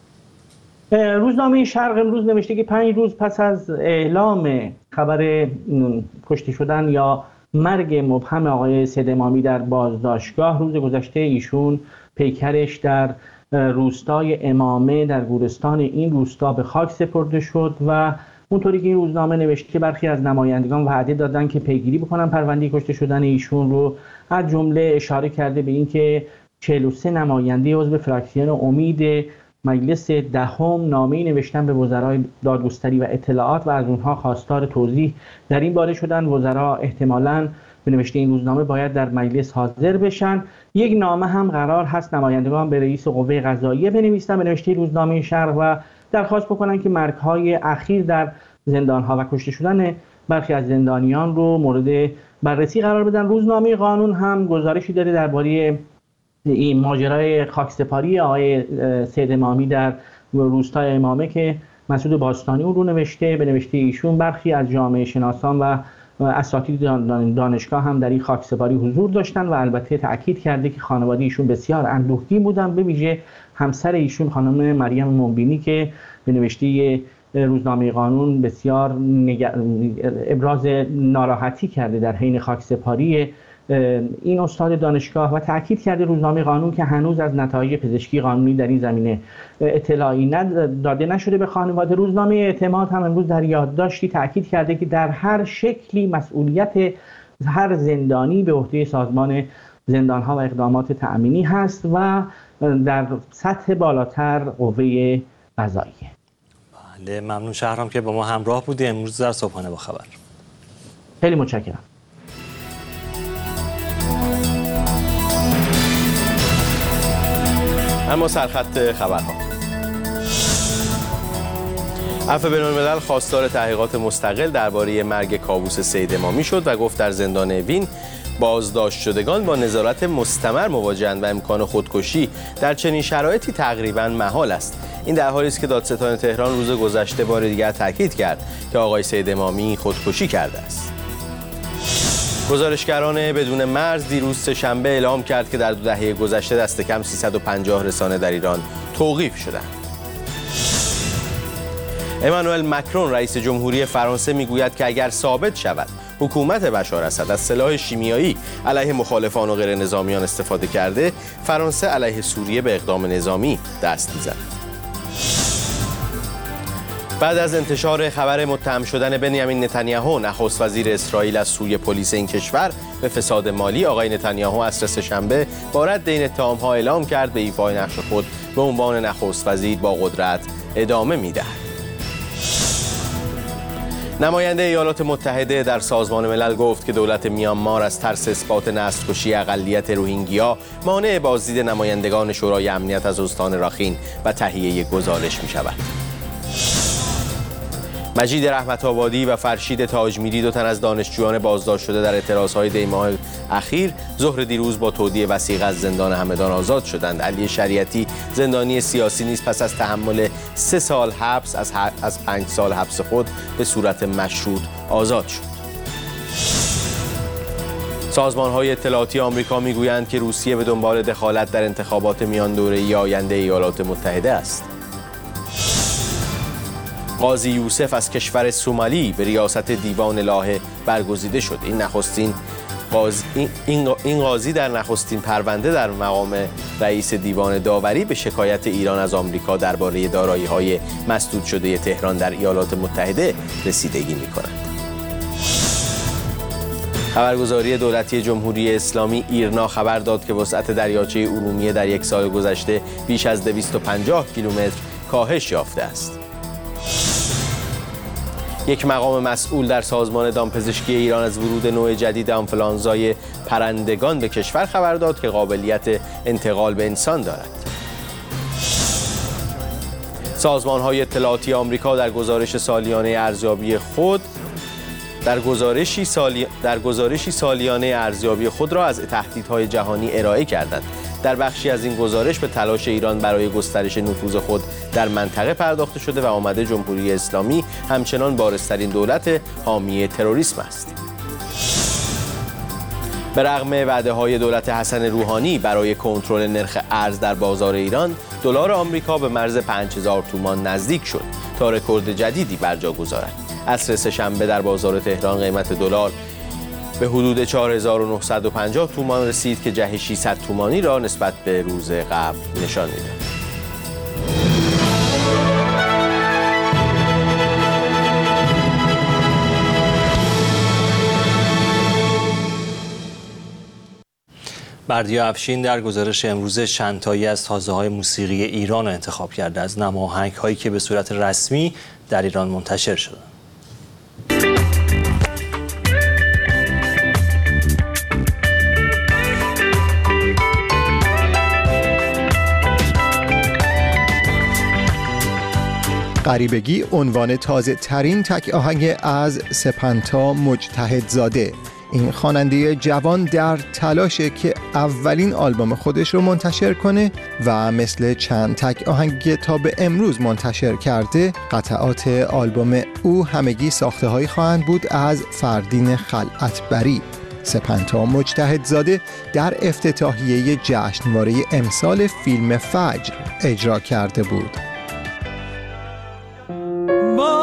روزنامه شرق امروز نوشته که پنج روز پس از اعلام خبر کشته شدن یا مرگ مبهم آقای سید امامی در بازداشتگاه، روز گذشته ایشون پیکرش در روستای امامه در گورستان این روستا به خاک سپرده شد و اونطوری که این روزنامه نوشته که برخی از نمایندگان وعده دادن که پیگیری بکنن پرونده کشته شدن ایشون رو، از جمله اشاره کرده به اینکه چهل و سه نماینده عضو فراکسیون امید مجلس دهم نامه‌ای نوشتن به وزرای دادگستری و اطلاعات و از اونها خواستار توضیح در این باره شدن. وزرا احتمالاً به نوشته این روزنامه باید در مجلس حاضر بشن. یک نامه هم قرار هست نمایندگان به رئیس قوه قضاییه بنویسن به نوشته روزنامه شرق و درخواست بکنن که مرگ‌های اخیر در زندان‌ها و کشته شدن برخی از زندانیان رو مورد بررسی قرار بدن. روزنامه قانون هم گزارشی داره درباره این ماجرای خاکسپاری آقای سید امامی در روستای امامه که مسعود باستانی اون رو نوشته. به نوشته ایشون برخی از جامعه شناسان و اساتید دانشگاه هم در این خاکسپاری حضور داشتن و البته تأکید کرده که خانواده ایشون بسیار اندوهگین بودن، به ویژه همسر ایشون خانم مریم منبینی که به نوشته روزنامه قانون بسیار نگ... ابراز ناراحتی کرده در حین خاکسپاری این استاد دانشگاه و تاکید کرده روزنامه قانون که هنوز از نتایج پزشکی قانونی در این زمینه اطلاعی داده نشده به خانواده. روزنامه اعتماد هم امروز در یادداشتی تاکید کرده که در هر شکلی مسئولیت هر زندانی به عهده سازمان زندانها و اقدامات تأمینی هست و در سطح بالاتر قوه قضاییه. بله، ممنون شهرام که با ما همراه بودی امروز در صبحانه با خبر. خیلی متشکرم. اما سرخط خبرها. عفو بین‌الملل خواستار تحقیقات مستقل درباره مرگ کاووس سید امامی شد و گفت در زندان وین بازداشت شدگان با نظارت مستمر مواجه‌اند و امکان خودکشی در چنین شرایطی تقریباً محال است. این در حالی است که دادستان تهران روز گذشته بار دیگر تاکید کرد که آقای سید امامی خودکشی کرده است. گزارشگران بدون مرز دیروز سه‌شنبه اعلام کرد که در دو دهه گذشته دست کم سیصد و پنجاه رسانه در ایران توقیف شدند. امانوئل مکرون رئیس جمهوری فرانسه میگوید که اگر ثابت شود حکومت بشار اسد از سلاح شیمیایی علیه مخالفان و غیر نظامیان استفاده کرده، فرانسه علیه سوریه به اقدام نظامی دست می‌زند. بعد از انتشار خبر متهم شدن بنیامین نتانیاهو نخست وزیر اسرائیل از سوی پلیس این کشور به فساد مالی، آقای نتانیاهو عصر سه‌شنبه با رد این اتهام‌ها اعلام کرد به ایفای نقش خود به عنوان نخست وزیر با قدرت ادامه می‌دهد. نماینده ایالات متحده در سازمان ملل گفت که دولت میانمار از ترس اثبات نسل‌کشی اقلیت روهینگیا مانع بازدید نمایندگان شورای امنیت از استان راخین و تهیه گزارش می‌شود. مجید رحمت‌آبادی و فرشید تاجمیری دو تن از دانشجویان بازداشت شده در اعتراضهای دی ماه اخیر ظهر دیروز با تودیع وثیقه از زندان همدان آزاد شدند. علی شریعتی زندانی سیاسی نیز پس از تحمل سه سال حبس از, از پنج سال حبس خود به صورت مشروط آزاد شد. سازمان‌های اطلاعاتی آمریکا می‌گویند که روسیه به دنبال دخالت در انتخابات میان دوره‌ای آینده ایالات متحده است. قاضی یوسف از کشور سومالی به ریاست دیوان لاهه برگزیده شد. این نخستین قاضی این این قاضی در نخستین پرونده در مقام رئیس دیوان داوری به شکایت ایران از آمریکا درباره دارایی‌های مسدود شده تهران در ایالات متحده رسیدگی می‌کند. خبرگزاری دولتی جمهوری اسلامی ایرنا خبر داد که وسعت دریاچه ارومیه در یک سال گذشته بیش از دویست و پنجاه کیلومتر کاهش یافته است. یک مقام مسئول در سازمان دامپزشکی ایران از ورود نوع جدید آنفلانزای پرندگان به کشور خبر داد که قابلیت انتقال به انسان دارد. سازمان‌های اطلاعاتی آمریکا در گزارش سالیانه ارزیابی خود در گزارشی سالی در گزارشی سالیانه ارزیابی خود را از تهدیدهای جهانی ارائه کردند. در بخشی از این گزارش به تلاش ایران برای گسترش نفوذ خود در منطقه پرداخته شده و آمده جمهوری اسلامی همچنان بارزترین دولت حامی تروریسم است. به رغم وعده‌های دولت حسن روحانی برای کنترل نرخ ارز در بازار ایران، دلار آمریکا به مرز پنج هزار تومان نزدیک شد تا رکورد جدیدی بر جا گذارد. عصر سه‌شنبه در بازار تهران قیمت دلار به حدود چهار هزار و نهصد و پنجاه تومان رسید که جهشی صد تومانی را نسبت به روز قبل نشان می‌دهد. بردیا افشین در گزارش امروز چند تایی از تازه‌های موسیقی ایران را انتخاب کرده از نماهنگ‌هایی که به صورت رسمی در ایران منتشر شدند. غریبگی عنوان تازه ترین تک آهنگ از سپنتا مجتهدزاده. این خواننده جوان در تلاشه که اولین آلبوم خودش رو منتشر کنه و مثل چند تک آهنگ تا به امروز منتشر کرده قطعات آلبوم او همگی ساخته هایی خواهند بود از فردین خلعتبری. سپنتا مجتهدزاده در افتتاحیه جشنواره امسال فیلم فجر اجرا کرده بود. با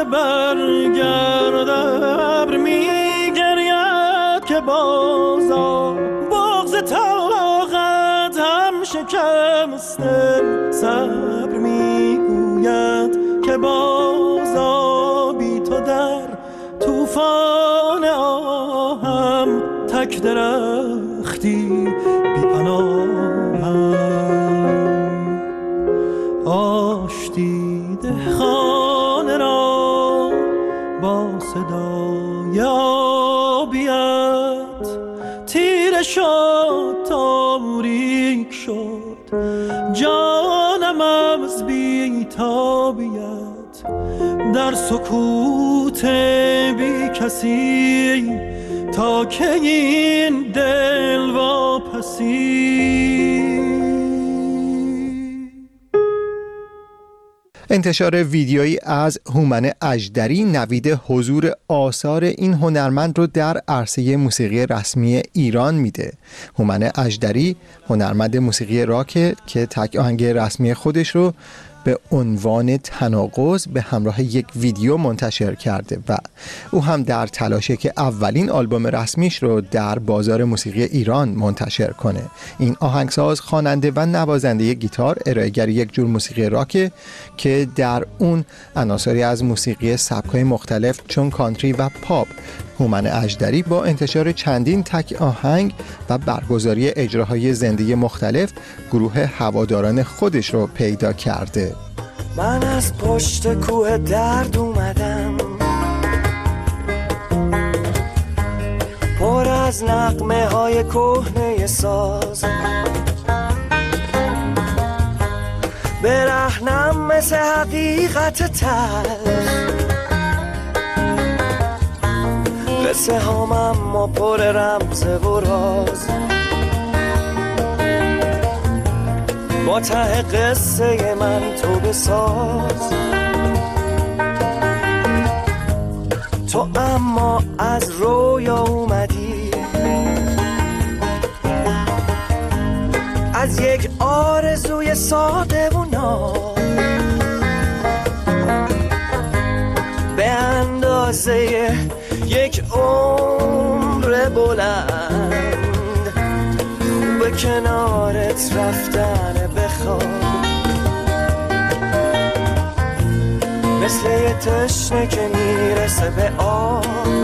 برگردم میگرید که بازا بغض طاقت هم شکستم صبر میگوید که بازا بی تو در طوفان آهم تک درختی بی پناهم آشتی دهخانه را با صدای آبیت تیره شد تاریک شد جانم از بی تابیت در سکوت بی کسی تا که این دل واپسی. انتشار ویدیویی از هومن اژدری نوید حضور آثار این هنرمند رو در عرصه موسیقی رسمی ایران میده. هومن اژدری هنرمند موسیقی راک که تک آهنگ رسمی خودش رو به عنوان تناقض به همراه یک ویدیو منتشر کرده و او هم در تلاشه که اولین آلبوم رسمیش رو در بازار موسیقی ایران منتشر کنه. این آهنگساز، خواننده و نوازنده گیتار، ارائه‌گر یک جور موسیقی راک که در اون عناصری از موسیقی سبک‌های مختلف چون کانتری و پاپ. هومن اژدری با انتشار چندین تک آهنگ و برگزاری اجراهای زنده مختلف گروه هواداران خودش رو پیدا کرده. من از پشت کوه درد اومدم پر از نغمه های کهنه ساز برهنم مثل حقیقت تلخ قصه هم اما پر رمز و راز با ته قصه من تو بساز تو اما از رویا اومدی از یک آرزوی ساده و ناب به اندازه یک عمر بلند خوب کنارت رفتن بخواب مثل یه تشنه که میرسه به آب.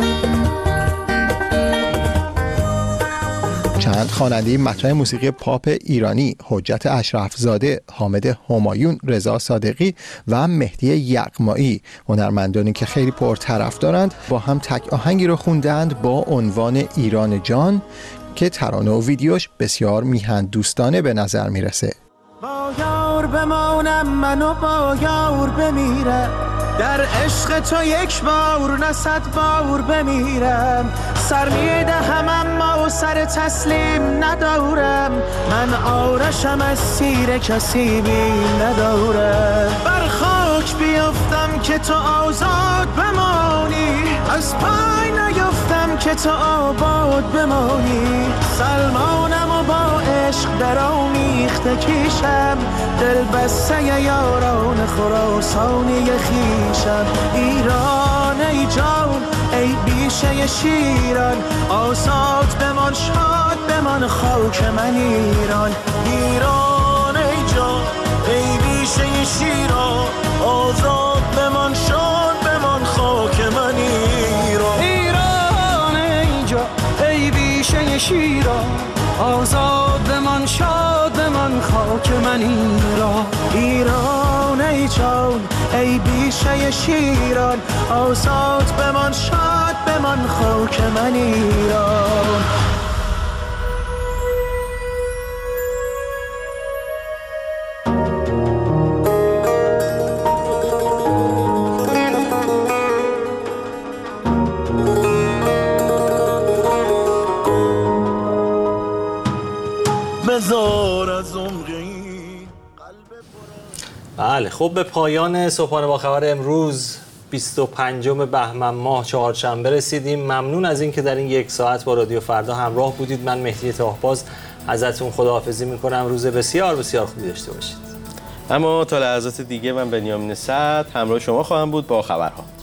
چند خواننده مطرح موسیقی پاپ ایرانی، حجت اشرفزاده، حامد همایون، رضا صادقی و مهدی یغمایی، هنرمندانی که خیلی پرطرف دارند، با هم تک آهنگی رو خوندند با عنوان ایران جان که ترانه و ویدیوش بسیار میهن دوستانه به نظر میرسه. با یار بمانم منو با یار بمیرم در عشق تو یک بار نه صد بار بمیرم سر میدهم اما سر تسلیم ندارم من آرشم از سیر کسی بیم ندارم بر خاک بیفتم که تو آزاد بمانی از پای نیفتم که تو آباد بمانی سلمانم و با عشق در آمیخته کیشم دل بسته یاران خراسانی خیشم ایران ای جان ای بیشه شیران آزاد بمان شاد بمان خاک من ایران ایران ای جان ای بیشه شیران آزاد بمان شاد بمان خاک من ایران ایران ای جان ای بیشه شیران آزاد بمان شاد بمان خاک من ایران ایران ای جان ای بیشه شیران آزاد بمان شاد بمان خاک من ایران. بله خب به پایان صبحانه با خبر امروز بیست و پنجم بهمن ماه چهارشنبه رسیدیم. ممنون از این که در این یک ساعت با رادیو فردا همراه بودید. من مهدی طاهباز ازتون خداحافظی میکنم. روز بسیار بسیار خوبی داشته باشید. اما تا لحظات دیگه من بنیامین سعد همراه شما خواهم بود با خبرها.